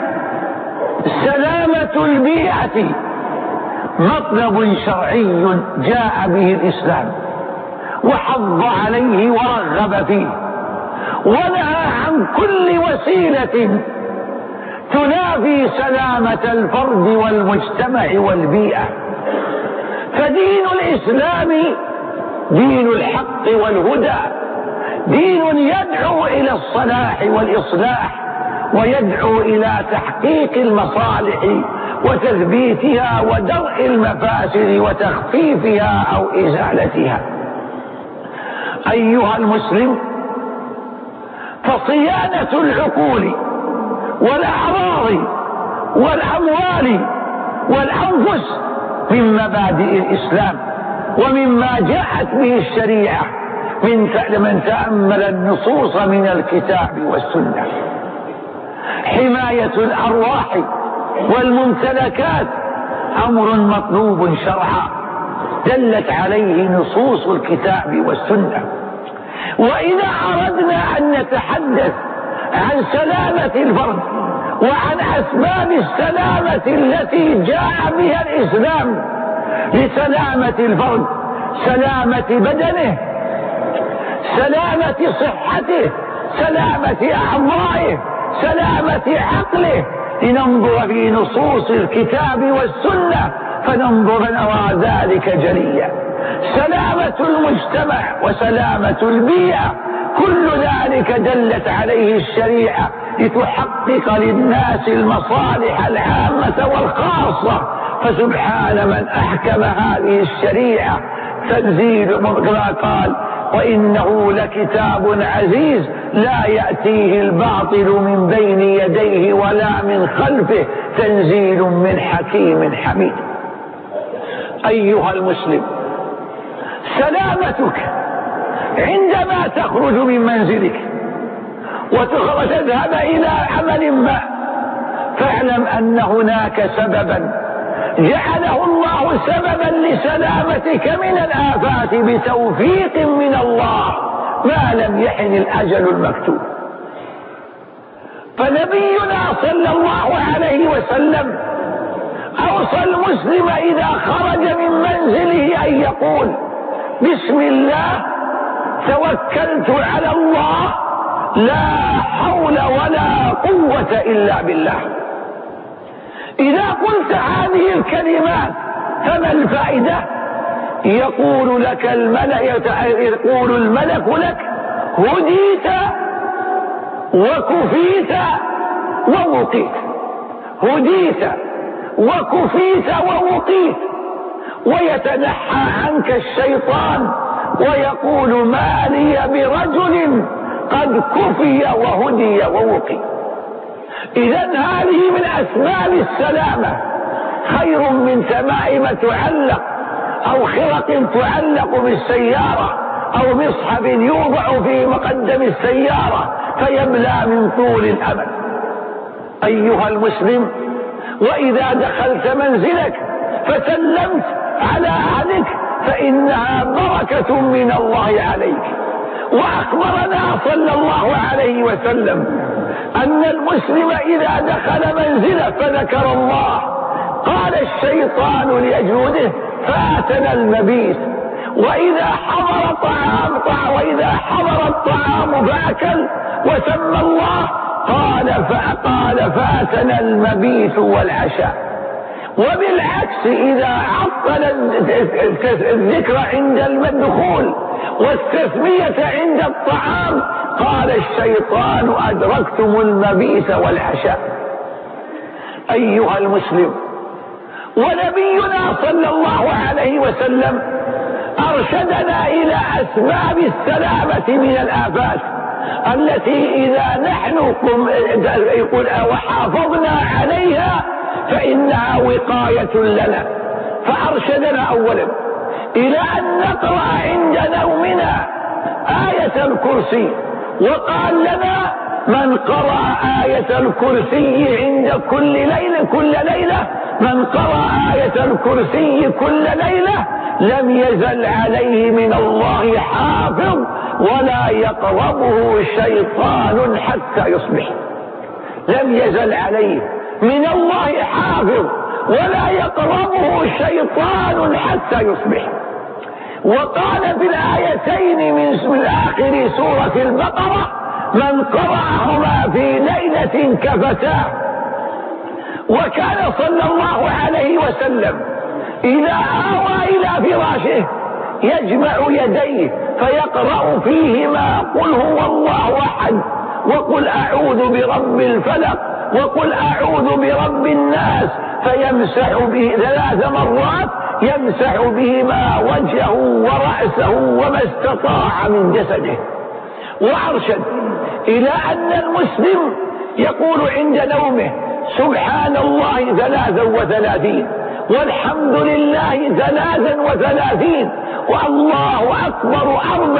سلامة البيئة مطلب شرعي جاء به الإسلام وحض عليه ورغب فيه ونهى عن كل وسيلة تنافي سلامة الفرد والمجتمع والبيئة. فدين الإسلام دين الحق والهدى، دين يدعو إلى الصلاح والإصلاح ويدعو إلى تحقيق المصالح وتثبيتها ودرء المفاسد وتخفيفها أو إزالتها. أيها المسلم، فصيانة العقول والأعراض والأموال والأنفس من مبادئ الإسلام ومما جاءت به الشريعة من تأمل النصوص من الكتاب والسنة. حماية الأرواح والممتلكات أمر مطلوب شرعا دلت عليه نصوص الكتاب والسنة. وإذا أردنا أن نتحدث عن سلامة الفرد وعن أسباب السلامة التي جاء بها الإسلام لسلامة الفرد، سلامة بدنه، سلامة صحته، سلامة أعضائه، سلامة عقله، لننظر في نصوص الكتاب والسنة نرى ذلك جليا. سلامة المجتمع وسلامة البيئة كل ذلك دلت عليه الشريعة لتحقق للناس المصالح العامة والخاصة. فسبحان من أحكم هذه الشريعة تنزيل كما قال: وإنه لكتاب عزيز لا يأتيه الباطل من بين يديه ولا من خلفه تنزيل من حكيم حميد. أيها المسلم، سلامتك عندما تخرج من منزلك وتذهب إلى عمل ما، فاعلم أن هناك سببا جعله الله سببا لسلامتك من الآفات بتوفيق من الله ما لم يحن الأجل المكتوب. فنبينا صلى الله عليه وسلم أوصى المسلم إذا خرج من منزله أن يقول: بسم الله توكلت على الله لا حول ولا قوة إلا بالله. إذا قلت هذه الكلمات فما الفائدة؟ يقول الملك لك هديت وكفيت ووقيت، هديت وكفيت ووقيت، ويتنحى عنك الشيطان ويقول ما لي برجل قد كفي وهدي ووقي. إذن هذه من أسباب السلامة، خير من تمائم تعلق أو خرق تعلق بالسيارة أو مصحف يوضع في مقدم السيارة فيبلى من طول الأمل. أيها المسلم، وإذا دخلت منزلك فسلمت على أهلك فإنها بركة من الله عليك. وأخبرنا صلى الله عليه وسلم أن المسلم إذا دخل منزله فذكر الله قال الشيطان لأجنوده فاتنا المبيت، وإذا حضر الطعام فأكل وسمى الله قال فاتنا المبيت والعشاء. وبالعكس إذا عطل الذكر عند الدخول والتسمية عند الطعام قال الشيطان أدركتم المبيت والعشاء. أيها المسلم، ونبينا صلى الله عليه وسلم أرشدنا إلى أسباب السلامة من الآفات التي إذا نحن وحافظنا عليها فإنها وقاية لنا. فأرشدنا أولا إلى أن نقرأ عند نومنا آية الكرسي، وقال لنا من قرأ آية الكرسي عند كل ليلة من قرأ آية الكرسي كل ليلة لم يزل عليه من الله حافظ ولا يقربه شيطان حتى يصبح. لم يزل عليه من الله حافظ ولا يقربه شيطان حتى يصبح. وقال في الآيتين من آخر سورة البقرة من قرأهما في ليلة كفتاه. وكان صلى الله عليه وسلم إذا آوى إلى فراشه يجمع يديه فيقرأ فيهما قل هو الله أحد وقل أعوذ برب الفلق وقل أعوذ برب الناس، فيمسح به 3 مرات يمسح بهما وجهه ورأسه وما استطاع من جسده. وأرشد إلى أن المسلم يقول عند نومه سبحان الله 33 والحمد لله 33 والله أكبر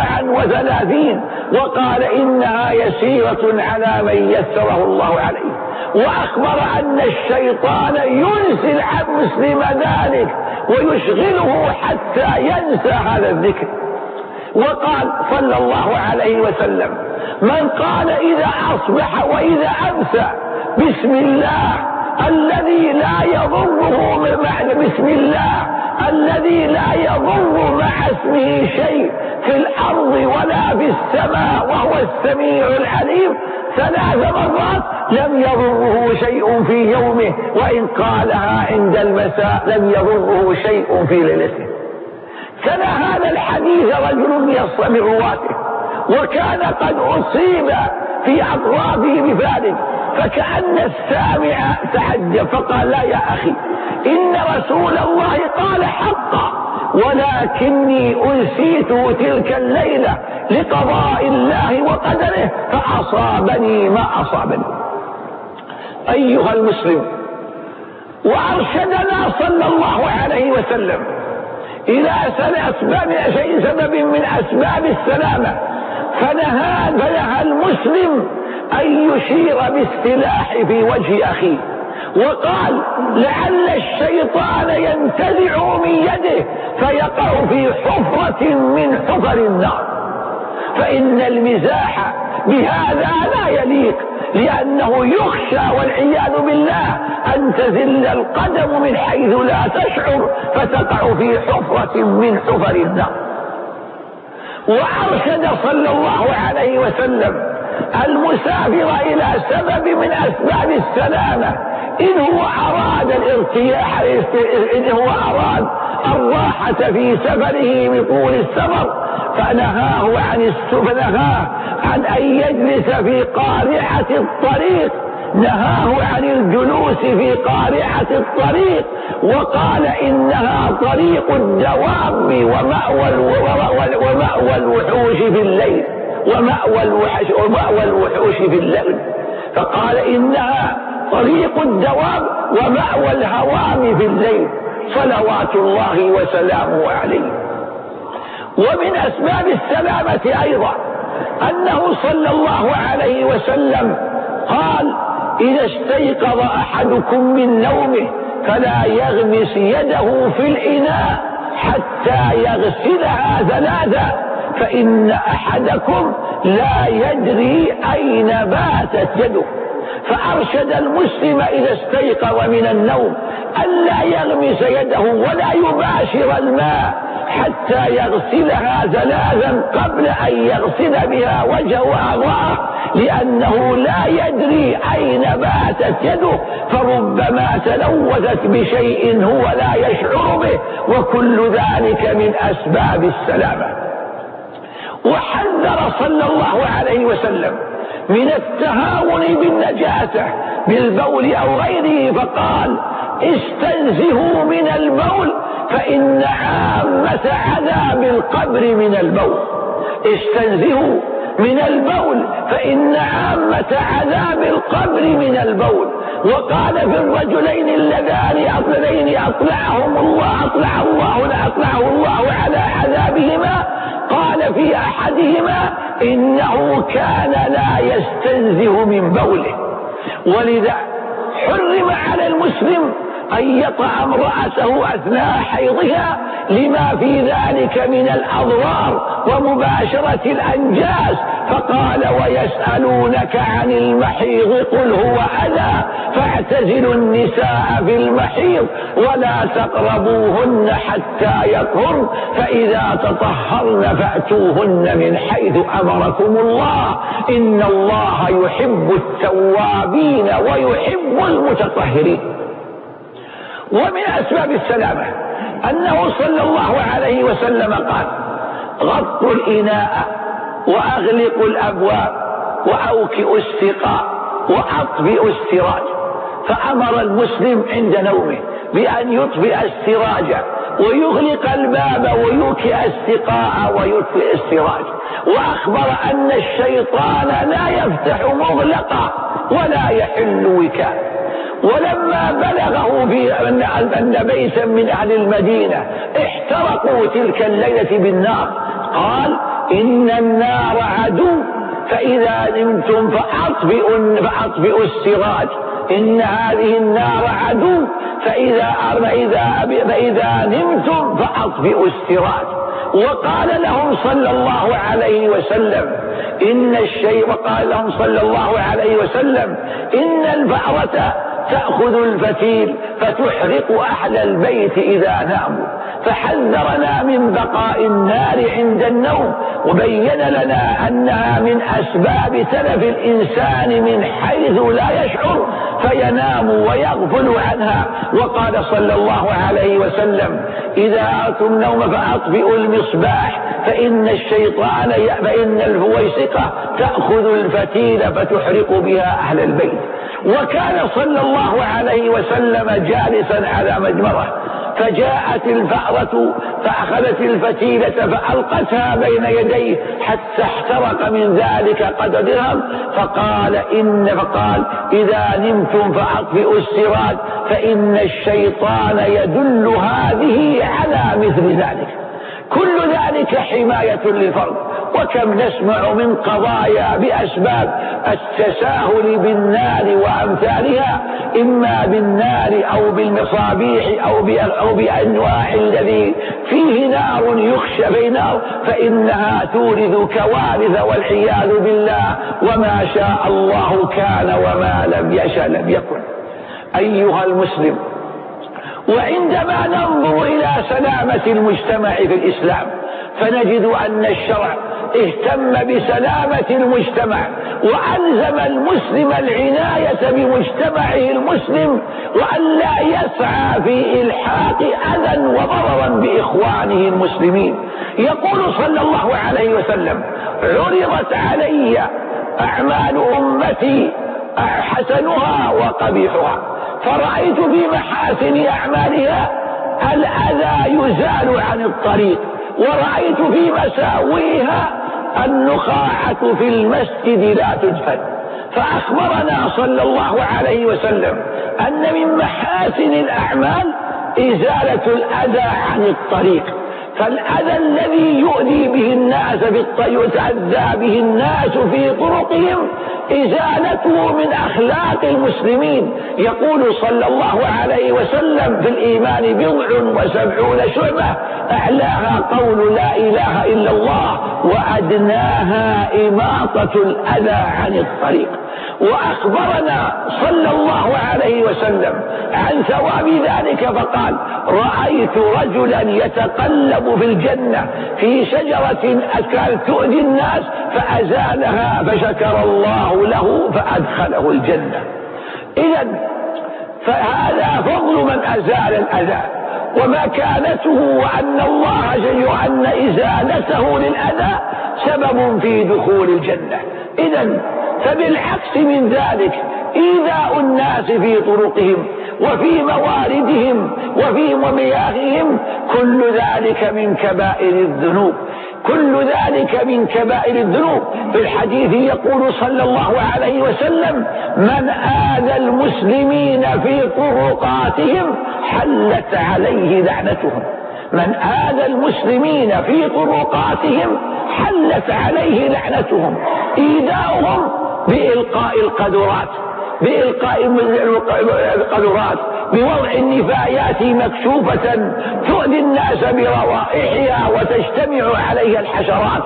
34، وقال إنها يسيرة على من يسره الله عليه. وأخبر أن الشيطان ينسي المسلم ذلك ويشغله حتى ينسى هذا الذكر. وقال صلى الله عليه وسلم من قال إذا أصبح وإذا أمسى بسم الله الذي لا يضره بسم الله الذي لا يضر مع اسمه شيء في الأرض ولا في السماء وهو السميع العليم 3 مرات لم يضره شيء في يومه، وإن قالها عند المساء لم يضره شيء في ليلته. تلا هذا الحديث رجل من رواته وكان قد أصيب في أطرافه بذلك، فكأن السامع تعجب فقال لا يا أخي إن رسول الله قال حقا ولكني أنسيت تلك الليلة لقضاء الله وقدره فأصابني ما أصابني. أيها المسلم، وأرشدنا صلى الله عليه وسلم إلى سبب من أسباب السلامة، فنهى المسلم أن يشير بالسلاح في وجه أخيه، وقال لعل الشيطان ينتزع من يده فيقع في حفرة من حفر النار. فإن المزاح بهذا لا يليق، لأنه يخشى والعياذ بالله أن تزل القدم من حيث لا تشعر فتقع في حفرة من حفر النار. وأرشد صلى الله عليه وسلم المسافر إلى سبب من أسباب السلامة إن هو أراد الارتياح، إن هو أراد الراحة في سفره بطول السفر، فنهاه عن أن يجلس في قارعة الطريق، نهاه عن الجلوس في قارعة الطريق، وقال إنها طريق الدواب ومأوى الوحوش في الليل، ومأوى الوحوش في الليل. فقال إنها طريق الدواب ومأوى الهوام في الليل، صلوات الله وسلامه عليه. ومن أسباب السلامة أيضا أنه صلى الله عليه وسلم قال: إذا استيقظ أحدكم من نومه فلا يغمس يده في الإناء حتى يغسلها ثلاثا، فإن أحدكم لا يدري أين باتت يده. فأرشد المسلم إذا استيقظ من النوم ألا يغمس يده ولا يباشر الماء حتى يغسلها ثلاثا قبل أن يغسل بها وجهه وأعضاءه، لأنه لا يدري أين باتت يده، فربما تلوثت بشيء هو لا يشعر به، وكل ذلك من أسباب السلامة. وحذر صلى الله عليه وسلم من التهاون بالنجاسة بالبول أو غيره، فقال: استنزهوا من البول فإن عامة عذاب القبر من البول. استنزهوا من البول فإن عامة عذاب القبر من البول. وقال في الرجلين اللذان أطلعه الله على عذابهما، قال في أحدهما: إنه كان لا يستنزه من بوله. ولذا حرم على المسلم أن يطأ امرأته أثناء حيضها لما في ذلك من الأضرار ومباشرة الأنجاس. فقال: ويسألونك عن المحيض قل هو أذى فاعتزلوا النساء في المحيض ولا تقربوهن حتى يطهرن فإذا تطهرن فأتوهن من حيث أمركم الله إن الله يحب التوابين ويحب المتطهرين. ومن أسباب السلامة أنه صلى الله عليه وسلم قال: غطوا الإناء وأغلقوا الأبواب وأوكئوا السقاء وأطفئوا السراج. فأمر المسلم عند نومه بأن يطفئ السراج ويغلق الباب ويوكئ السقاء ويطفئ السراج. وأخبر أن الشيطان لا يفتح مغلقا ولا يحل وكاء. ولما بلغه أن بيتا من أهل المدينة احترقوا تلك الليلة بالنار، قال: إن النار عدو فإذا نمتم فأطفئوا السراج، إن هذه النار عدو فإذا نمتم فأطفئوا السراج. وقال لهم صلى الله عليه وسلم إن الفأرة تأخذ الفتيل فتحرق أهل البيت إذا ناموا. فحذرنا من بقاء النار عند النوم، وبين لنا أنها من أسباب تلف الإنسان من حيث لا يشعر فينام ويغفل عنها. وقال صلى الله عليه وسلم: إذا أردتم النوم فأطفئوا المصباح فإن الفويسقة تأخذ الفتيل فتحرق بها أهل البيت. وكان صلى الله عليه وسلم جالسا على مجمرة، فجاءت الفأرة فأخذت الفتيلة فألقتها بين يديه حتى احترق من ذلك قدر درهم. فقال: إذا نمتم فأطفئوا السراج فإن الشيطان يدل هذه على مثل ذلك. كل ذلك حماية للفرد. وكم نسمع من قضايا بأسباب التساهل بالنار وأمثالها، إما بالنار أو بالمصابيح أو بأنواع الذي فيه نار يخشى في نار، فإنها تورث كوارث والعياذ بالله. وما شاء الله كان وما لم يشأ لم يكن. أيها المسلم، وعندما ننظر إلى سلامة المجتمع في الإسلام فنجد أن الشرع اهتم بسلامة المجتمع وألزم المسلم العناية بمجتمعه المسلم، وأن لا يسعى في إلحاق أذى وضررا بإخوانه المسلمين. يقول صلى الله عليه وسلم: عرضت علي أعمال أمتي حسنها وقبيحها، فرأيت في محاسن أعمالها الأذى يزال عن الطريق، ورأيت في مساويها النخاعة في المسجد لا تدفن. فأخبرنا صلى الله عليه وسلم أن من محاسن الأعمال إزالة الأذى عن الطريق. فالأذى الذي يؤذي به الناس يتأذى به الناس في طرقهم إزالته من أخلاق المسلمين. يقول صلى الله عليه وسلم: في الإيمان 70 شعبة، أعلاها قول لا إله إلا الله، وأدناها إماطة الأذى عن الطريق. وأخبرنا صلى الله عليه وسلم عن ثواب ذلك فقال: رأيت رجلا يتقلب في الجنة في شجرة كانت تؤذي الناس فأزالها فشكر الله له فأدخله الجنة. إذن فهذا فضل من أزال الأذى ومكانته، وأن الله أن إزالته للأذى سبب في دخول الجنة. إذن فبالعكس من ذلك إيذاء الناس في طرقهم وفي مواردهم وفي مياههم كل ذلك من كبائر الذنوب، كل ذلك من كبائر الذنوب. في الحديث يقول صلى الله عليه وسلم: من آذى المسلمين في طرقاتهم حلت عليه لعنتهم. من آذى المسلمين في طرقاتهم حلت عليه لعنتهم. إيذاؤهم بإلقاء القدرات، بوضع النفايات مكشوفة تؤذي الناس بروائحها وتجتمع عليها الحشرات،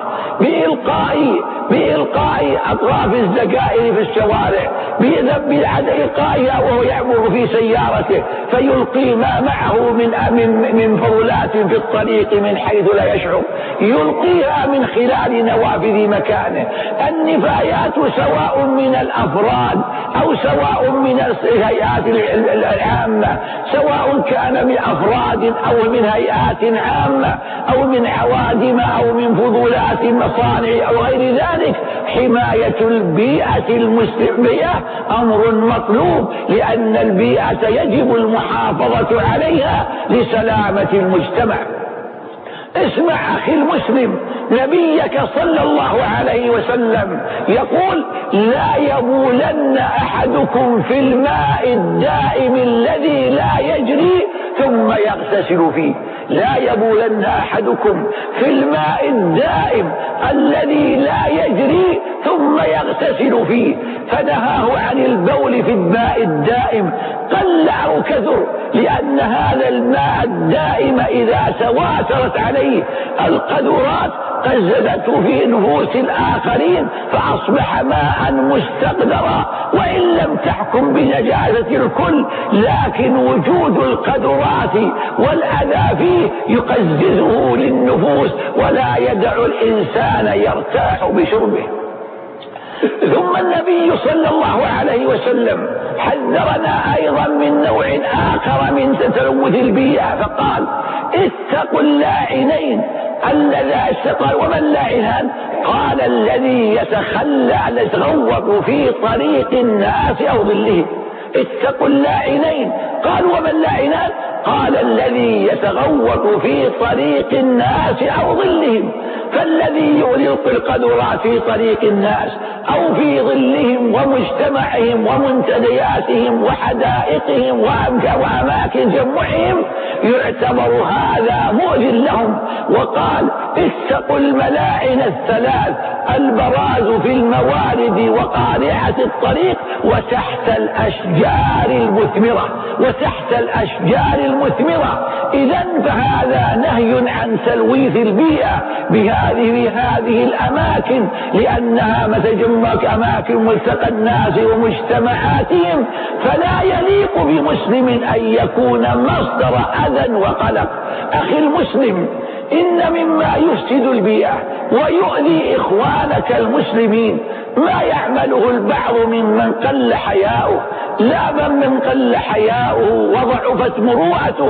بإلقاء أطراف الزجائر في الشوارع، بإلقائها وهو يعبر في سيارته فيلقي ما معه من فضلات في الطريق من حيث لا يشعر، يلقيها من خلال نوافذ مكانه. النفايات سواء من الأفراد أو سواء من الهيئات العامة، سواء كان من أفراد أو من هيئات عامة أو من عوادم أو من فضولات مصانع أو غير ذلك، حماية البيئة المسلمة أمر مطلوب، لأن البيئة يجب المحافظة عليها لسلامة المجتمع. اسمع أخي المسلم، نبيك صلى الله عليه وسلم يقول: لا يبولن أحدكم في الماء الدائم الذي لا يجري ثم يغتسل فيه. لا يبولن أحدكم في الماء الدائم الذي لا يجري ثم يغتسل فيه. فنهاه عن البول في الماء الدائم قل أو كثر، لأن هذا الماء الدائم إذا تواترت عليه القذورات قزلته في نفوس الآخرين فأصبح ماء مستقدرا، وإن لم تحكم بنجاسة الكل، لكن وجود القذورات والأذى فيه يقززه للنفوس ولا يدع الإنسان يرتاح بشربه. ثم النبي صلى الله عليه وسلم حذرنا أيضا من نوع آخر من تلوث البيئة فقال: اتقوا اللاعنين. قال: وما اللاعنان؟ قال: الذي يتغوط في طريق الناس أو ظلهم. اتقوا اللاعنين. قال: وما اللاعنان؟ قال: الذي يتغوط في طريق الناس أو ظلهم. فالذي يلقي القذورات في طريق الناس أو في ظلهم ومجتمعهم ومنتدياتهم وحدائقهم وأماكن جمعهم يعتبر هذا مؤذن لهم. وقال: اتقوا الملاعن الثلاث: البراز في الموارد وقارعة الطريق وتحت الأشجار المثمرة. إذن فهذا نهي عن تلويث البيئة بهذه الأماكن، لأنها متجمع أماكن ملتقى الناس ومجتمعاتهم، فلا يليق بمسلم أن يكون مصدر أذى وقلق. أخي المسلم، إن مما يفسد البيئة ويؤذي إخوانك المسلمين ما يعمله البعض ممن قل حياؤه، لا من قل حياؤه وضعفت مروءته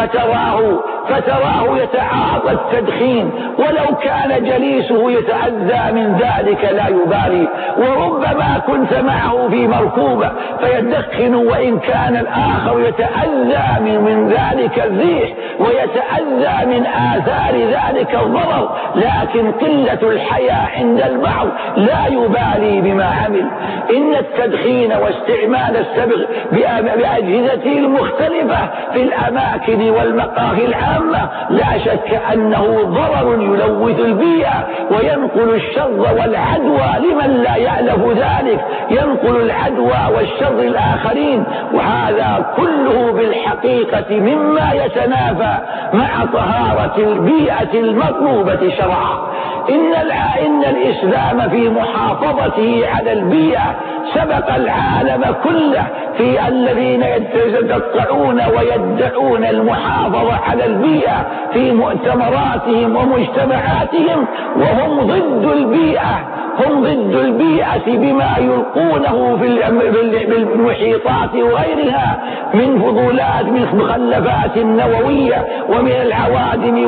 فتراه يتعاطى التدخين، ولو كان جليسه يتأذى من ذلك لا يبالي. وربما كنت معه في مركوبة فيدخن وإن كان الآخر يتأذى من ذلك الريح ويتأذى من آثار ذلك الضرر، لكن قلة الحياء عند البعض لا يبالي بما عمل. إن التدخين واستعمال السبغ بأجهزته المختلفة في الأماكن والمقاهي العامة لا شك أنه ضرر يلوث البيئة وينقل الشر والعدوى لمن لا يألف ذلك، ينقل العدوى والشر الآخرين، وهذا كله بالحقيقة مما يتنافى مع طهارة البيئة المطلوبة شرعا. إن الإسلام في محافظته على البيئة سبق العالم كله في الذين يتقطعون ويدعون المحافظة على البيئة في مؤتمراتهم ومجتمعاتهم، وهم ضد البيئة، هم ضد البيئة بما يلقونه في المحيطات وغيرها من فضولات، من مخلفات نووية ومن العوادم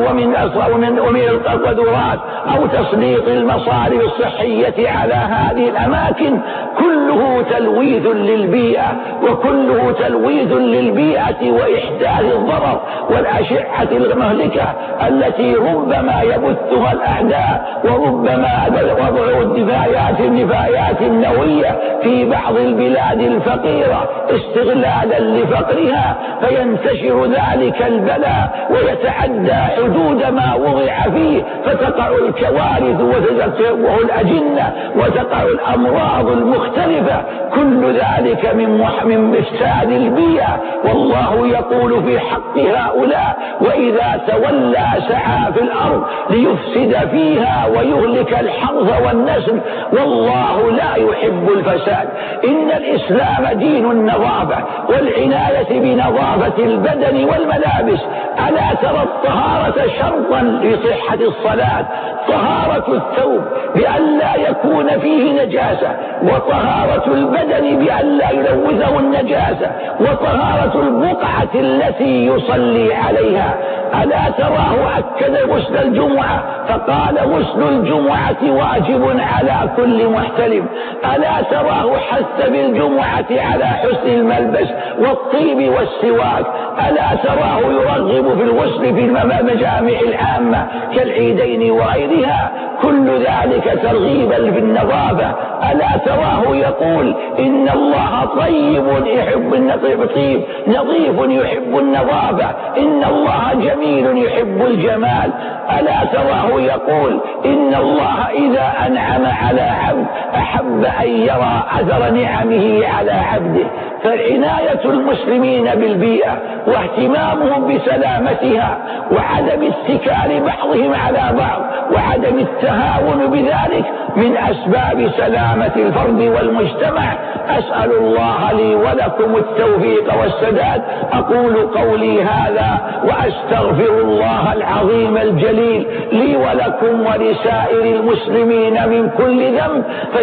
ومن القذورات أو تسليط المصارف الصحية على هذه الأماكن، كله تلويث للبيئة وكله تلويث للبيئة وإحداث الضرر والأشعة المهلكة التي ربما يبثها الأعداء، وربما وضعوا النفايات النووية في بعض البلاد الفقيرة استغلالا لفقرها، فينتشر ذلك البلاء ويتعدى حدود ما وضع فيه، فتقع الكوارث وتزرعه الأجنة وتقع الأمراض المختلفة، كل ذلك من إفساد البيئة. والله يقول في حق هؤلاء: وإذا تولى سعى في الأرض ليفسد فيها ويهلك الحرث والنسل والله لا يحب الفساد. إن الإسلام دين النظافة والعناية بنظافة البدن والملابس. ألا ترى الطهارة شرطا لصحة الصلاة؟ طهارة الثوب بأن لا يكون فيه نجاسة، وطهارة البدن بأن لا يلوثه النجاسة، وطهارة البقعة التي يصلي عليها. ألا تراه أكد غسل الجمعة فقال: غسل الجمعة واجب على كل محتلم. ألا تراه حث بالجمعة على حسن الملبس والطيب والسواك. ألا تراه يرغب في الغسل في المجامع العامة كالعيدين وغيرها، كل ذلك ترغيبا في النظافة. ألا تراه يقول: إن الله طيب يحب الطيب، نظيف يحب النظافة، إن الله جميل يحب الجمال. ألا تراه يقول: إن الله إذا أنعم على عبد أحب أن يرى أثر نعمه على عبده. فعناية المسلمين بالبيئة واهتمامهم بسلامتها وعدم اتكال بعضهم على بعض وعدم التهاون بذلك من أسباب سلامة الفرد والمجتمع. أسأل الله لي ولكم التوفيق والسداد. أقول قولي هذا وأستغفر الله العظيم الجليل لي ولكم ولسائر المسلمين من كل ذنب،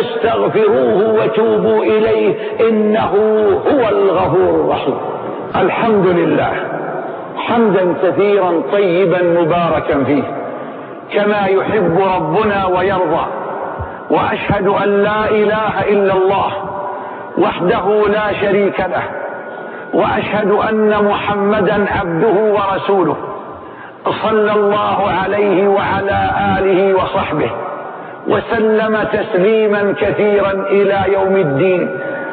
فاستغفروه وتوبوا إليه إنه هو الغفور الرحيم. الحمد لله حمدا كثيرا طيبا مباركا فيه كما يحب ربنا ويرضى، وأشهد أن لا إله إلا الله وحده لا شريك له، وأشهد أن محمدا عبده ورسوله صلى الله عليه وعلى آله وصحبه وسلم تسليما كثيرا إلى يوم الدين.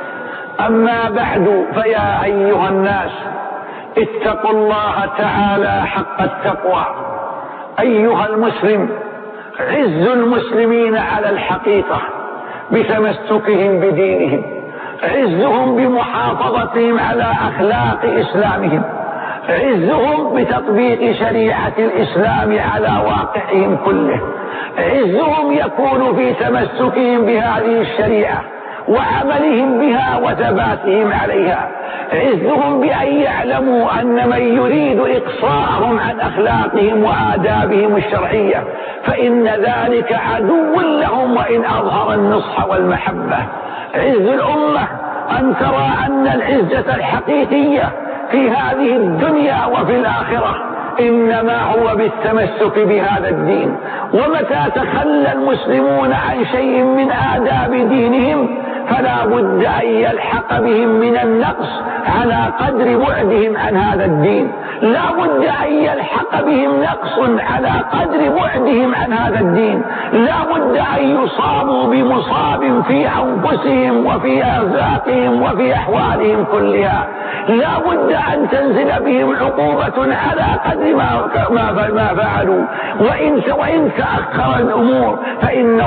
أما بعد، فيا أيها الناس اتقوا الله تعالى حق التقوى. أيها المسلم، عز المسلمين على الحقيقة بتمسكهم بدينهم، عزهم بمحافظتهم على أخلاق إسلامهم، عزهم بتطبيق شريعة الإسلام على واقعهم كله، عزهم يكون في تمسكهم بهذه الشريعة وعملهم بها وثباتهم عليها. عزهم بأن يعلموا أن من يريد إقصاءهم عن أخلاقهم وآدابهم الشرعية فإن ذلك عدو لهم وإن أظهر النصح والمحبة. عز الأمة أن ترى أن العزة الحقيقية في هذه الدنيا وفي الآخرة إنما هو بالتمسك بهذا الدين. ومتى تخلى المسلمون عن شيء من آداب دينهم فلا بد أن يلحق بهم من النقص على قدر بعدهم عن هذا الدين. لا بد أن يلحق بهم نقص على قدر بعدهم عن هذا الدين. لا بد أن يصابوا بمصاب في أنفسهم وفي أرزاقهم وفي أحوالهم كلها. لا بد أن تنزل بهم عقوبة على قدر ما فعلوا. وإن تأخر الأمور فإن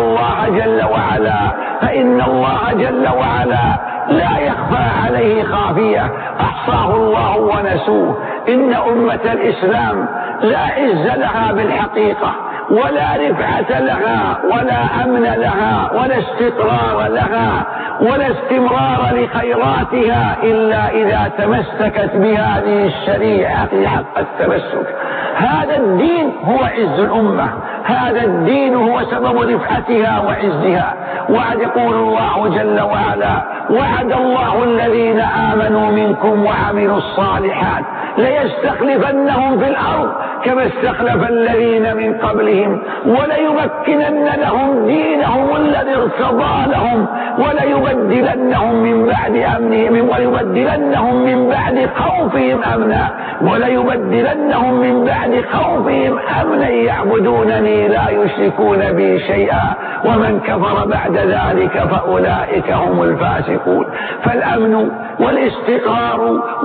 الله جل وعلا لا يخفى عليه خافية، أحصاه الله ونسوه. إن أمة الإسلام لا عز لها بالحقيقة ولا رفعة لها ولا أمن لها ولا استقرار لها ولا استمرار لخيراتها إلا إذا تمسكت بهذه الشريعة حق التمسك. هذا الدين هو عز الأمة، هذا الدين هو سبب رفعتها وعزها. يقول الله جل وعلا: وعد الله الذين آمنوا منكم وعملوا الصالحات ليستخلفنهم في الأرض كما استخلف الذين من قبلهم وليمكنن لهم دينهم الذي ارتضى لهم وليبدلنهم من بعد أمنهم وليبدلنهم من بعد خوفهم أمنا وليبدلنهم من بعد خوفهم أمنا يعبدونني لا يشركون بي شيئا ومن كفر بعد ذلك فأولئك هم الفاسقون. فالأمن والاستقرار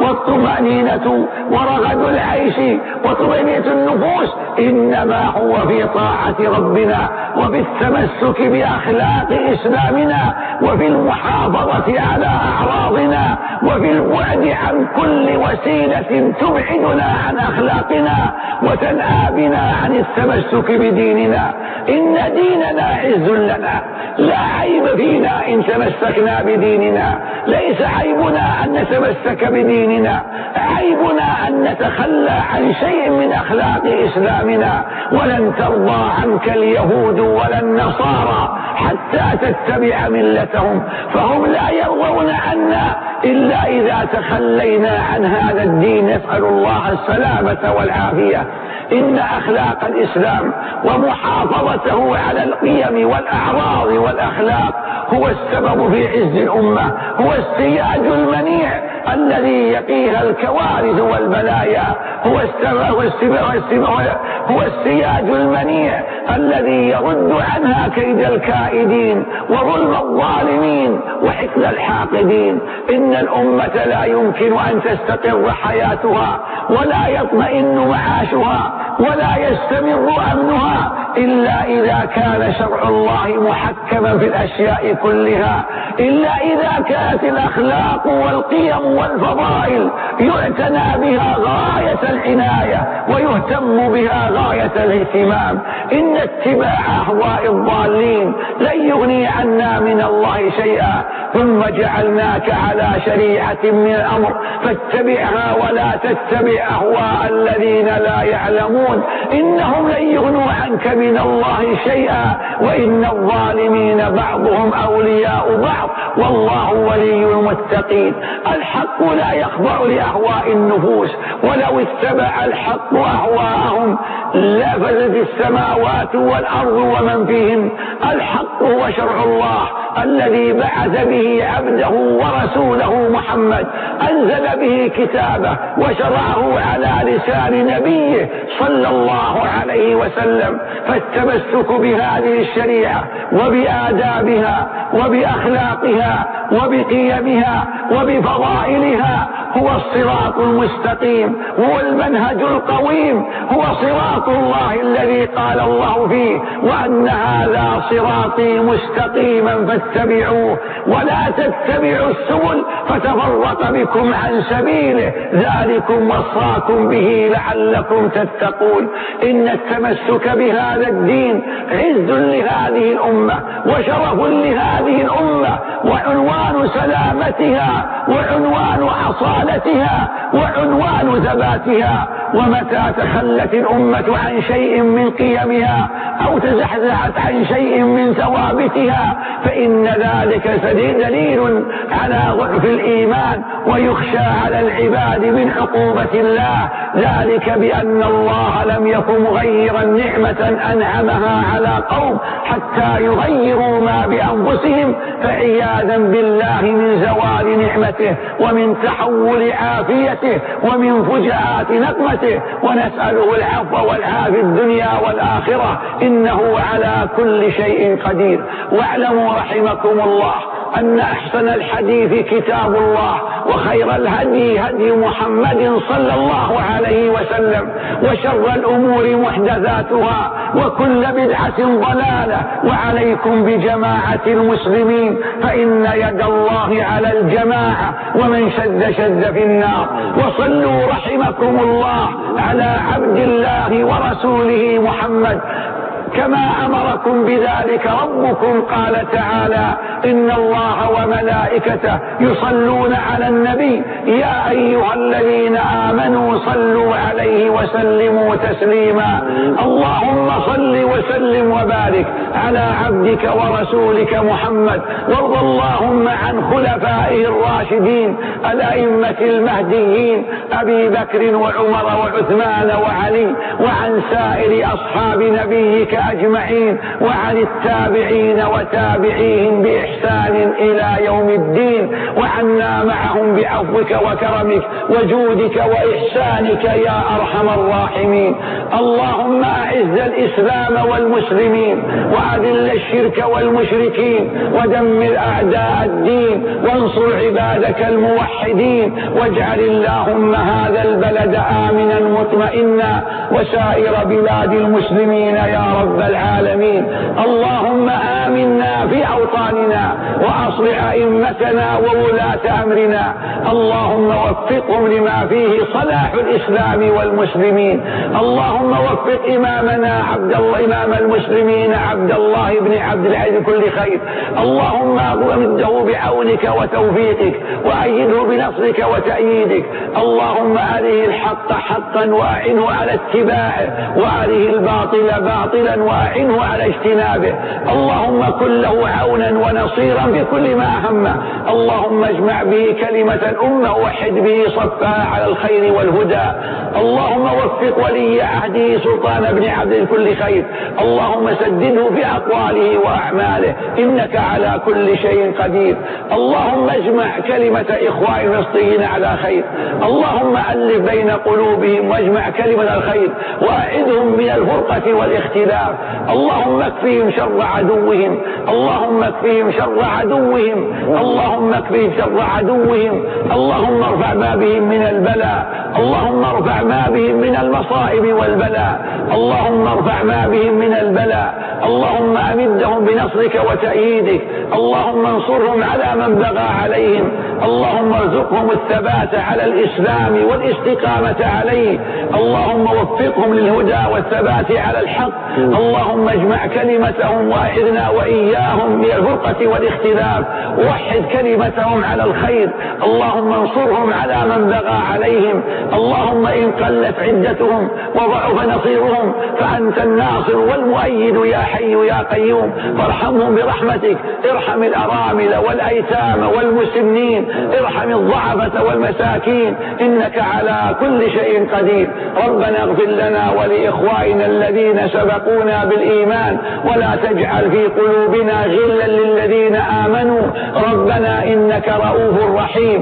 والطمأنينة ورغد العيش وطمأنينة النفوس إنما هو في طاعة ربنا وبالتمسك بأخلاق إسلامنا وفي المحافظة على أعراضنا وفي البعد عن كل وسيلة تبعدنا عن أخلاقنا وتنأى بنا عن التمسك بديننا. إن ديننا عز لنا، لا عيب فينا إن تمسكنا بديننا. ليس عيبنا أن نتمسك بديننا، عيبنا أن نتخلى عن شيء من أخلاق إسلامنا. ولن ترضى عنك اليهود ولا النصارى حتى تتبع ملتهم، فهم لا يرضون عنا إلا إذا تخلينا عن هذا الدين. نسأل الله السلامة والعافية. إن أخلاق الإسلام ومحافظته على القيم والأعراض والأخلاق هو السبب في عز الأمة، هو السياج المنيع الذي يقيها الكوارث والبلايا، هو السياج المنيع الذي يرد عنها كيد الكائدين وظلم الظالمين وحقد الحاقدين. إن الأمة لا يمكن أن تستقر حياتها ولا يطمئن معاشها ولا يستمر أمنها إلا إذا كان شرع الله محكما في الأشياء كلها، إلا إذا كانت الأخلاق والقيم والفضائل يعتنى بها غاية العناية ويهتم بها غاية الاهتمام. إن اتباع أهواء الضالين لن يغني عنا من الله شيئا، ثم جعلناك على شريعة من الأمر فاتبعها ولا تتبع أهواء الذين لا يعلمون إنهم لن يغنوا عنك من الله شيئا وإن الظالمين بعضهم أولياء بعض والله ولي المتقين. الحق لا يخضع لأهواء النفوس، ولو اتبع الحق أهواءهم لفسدت السماوات والأرض ومن فيهن. الحق هو شرع الله الذي بعث به عبده ورسوله محمد، أنزل به كتابه وشرعه على لسان نبيه صلى الله عليه وسلم. فالتمسك بهذه الشريعة وبآدابها وبأخلاقها وبقيمها وبفضائلها هو الصراط المستقيم، هو المنهج القويم، هو صراط الله الذي قال الله فيه: وأن هذا صراطي مستقيما فاتبعوه ولا تتبعوا السبل فتفرق بكم عن سبيله ذلكم وصاكم به لعلكم تتقون. إن التمسك بهذا الدين عز لهذه الأمة وشرف لهذه الأمة وعنوان سلامتها وعنوان أصالتها وعنوان ثباتها. ومتى تخلت الأمة عن شيء من قيمها أو تزحزحت عن شيء من ثوابتها فإن ذلك دليل على ضعف الإيمان، ويخشى على العباد من عقوبة الله، ذلك بأن الله لم يكن مغيرا نعمة أنعمها على قوم حتى يغيروا ما بأنفسهم، فعياذا بالله من زوال نعمته ومن تحول عافيته ومن فجاءات نقمته، ونسأله العفو والعافية الدنيا والآخرة إنه على كل شيء قدير. واعلموا رحمكم الله أن أحسن الحديث كتاب الله، وخير الهدي هدي محمد صلى الله عليه وسلم، وشر الأمور محدثاتها وكل بدعة ضلالة. وعليكم بجماعة المسلمين فإن يد الله على الجماعة، ومن شد شد في النار. وصلوا رحمكم الله على عبد الله ورسوله محمد كما أمركم بذلك ربكم. قال تعالى: إن الله وملائكته يصلون على النبي يا أيها الذين آمنوا صلوا عليه وسلموا تسليما. اللهم صل وسلم وبارك على عبدك ورسولك محمد، وارض اللهم عن خلفائه الراشدين الأئمة المهديين أبي بكر وعمر وعثمان وعلي، وعن سائر أصحاب نبيك أجمعين، وعن التابعين وتابعيهم بإحسان إلى يوم الدين، وعنا معهم بعفوك وكرمك وجودك وإحسانك يا أرحم الراحمين. اللهم أعز الإسلام والمسلمين، وأذل الشرك والمشركين، ودمر أعداء الدين، وانصر عبادك الموحدين، واجعل اللهم هذا البلد آمنا مطمئنا وسائر بلاد المسلمين يا رب العالمين. اللهم آمنا في أوطاننا وأصلح أئمتنا وولاة أمرنا، اللهم وفقهم لما فيه صلاح الإسلام والمسلمين. اللهم وفق إمامنا عبد الله إمام المسلمين عبد الله بن عبد العزيز كل خير، اللهم أمده بعونك وتوفيقك، وأيده بنصرك وتأييدك. اللهم أريه الحق حقا وأعنه على اتباعه، وأريه الباطل باطلا وأعنه على اجتنابه. اللهم كن له عونا ونصيرا في كل ما همه. اللهم اجمع به كلمة الأمة ووحد به صفها على الخير والهدى. اللهم وفق ولي عهده سلطان بن عبد كل خير، اللهم سدده في أقواله وأعماله إنك على كل شيء قدير. اللهم اجمع كلمة إخوان الفلسطينيين على خير، اللهم ألف بين قلوبهم واجمع كلمة الخير، وأعذهم من الفرقة والاختلاف. اللهم اكفيهم شر عدوهم، اللهم اكفيهم شر عدوهم، اللهم اكفيهم شر عدوهم. اللهم ارفع ما بهم من البلاء، اللهم ارفع ما بهم من المصائب والبلاء، اللهم ارفع ما بهم من البلاء. اللهم أمدهم بنصرك وتأييدك، اللهم انصرهم على من بغى عليهم، اللهم ارزقهم الثبات على الإسلام والاستقامة عليه، اللهم وفقهم للهدى والثبات على الحق. اللهم اجمع كلمتهم وأعذنا وإياهم من الفرقة والاختلاف، ووحد كلمتهم على الخير. اللهم انصرهم على من بغى عليهم. اللهم إن قلت عدتهم وضعف نصيرهم فأنت الناصر والمؤيد يا حي يا قيوم، فارحمهم برحمتك. ارحم الأرامل والأيتام والمسنين، ارحم الضعفة والمساكين إنك على كل شيء قدير. ربنا اغفر لنا ولإخوائنا الذين سبقونا بالإيمان، ولا تجعل في قلوبنا غلا للذين آمنوا. ربنا إنك رؤوف رحيم.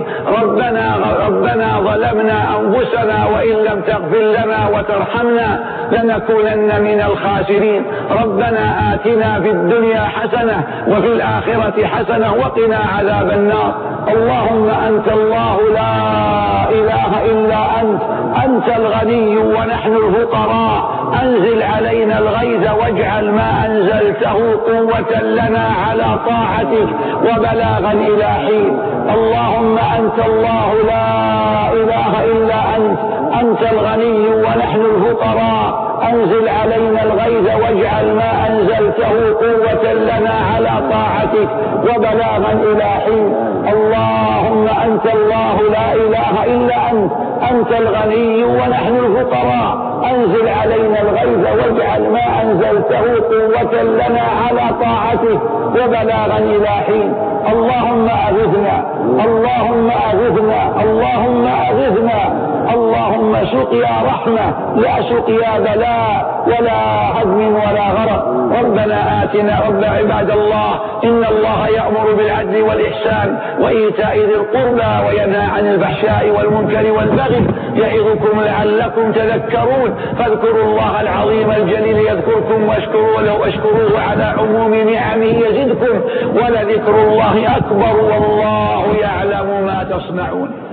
ربنا ظلمنا أنفسنا وإن لم تغفر لنا وترحمنا لنكونن من الخاسرين. ربنا آتنا في الدنيا حسنة وفي الآخرة حسنة وقنا عذاب النار. اللهم أنت الله لا إله إلا أنت، أنت الغني ونحن الفقراء، أنزل علينا الغيث واجعل ما أنزلته قوة لنا على طاعتك وبلاغا إلى حين. اللهم أنت الله لا إله إلا أنت، أنت الغني ونحن الفقراء، أنزل علينا الغيث واجعل ما أنزلته قوة لنا على طاعتك وبلاغا إلى حين. اللهم أنت الله لا إله إلا أنت، أنت الغني ونحن الفقراء، أنزل علينا الغيث واجعل ما أنزلته قوة لنا على طاعتك وبلاغا إلى حين. اللهم أغثنا، اللهم أغثنا، اللهم أغثنا، اللهم سقيا رحمة لا سقيا بلاء ولا هدم ولا غرق. ربنا آتنا، رب عباد الله إن الله يأمر بالعدل والإحسان وإيتاء ذي القربى وينهى عن الفحشاء والمنكر والبغي يعظكم لعلكم تذكرون. فاذكروا الله العظيم الجليل يذكركم واشكروه على عموم نعمه يزدكم ولذكر الله أكبر والله يعلم ما تصنعون.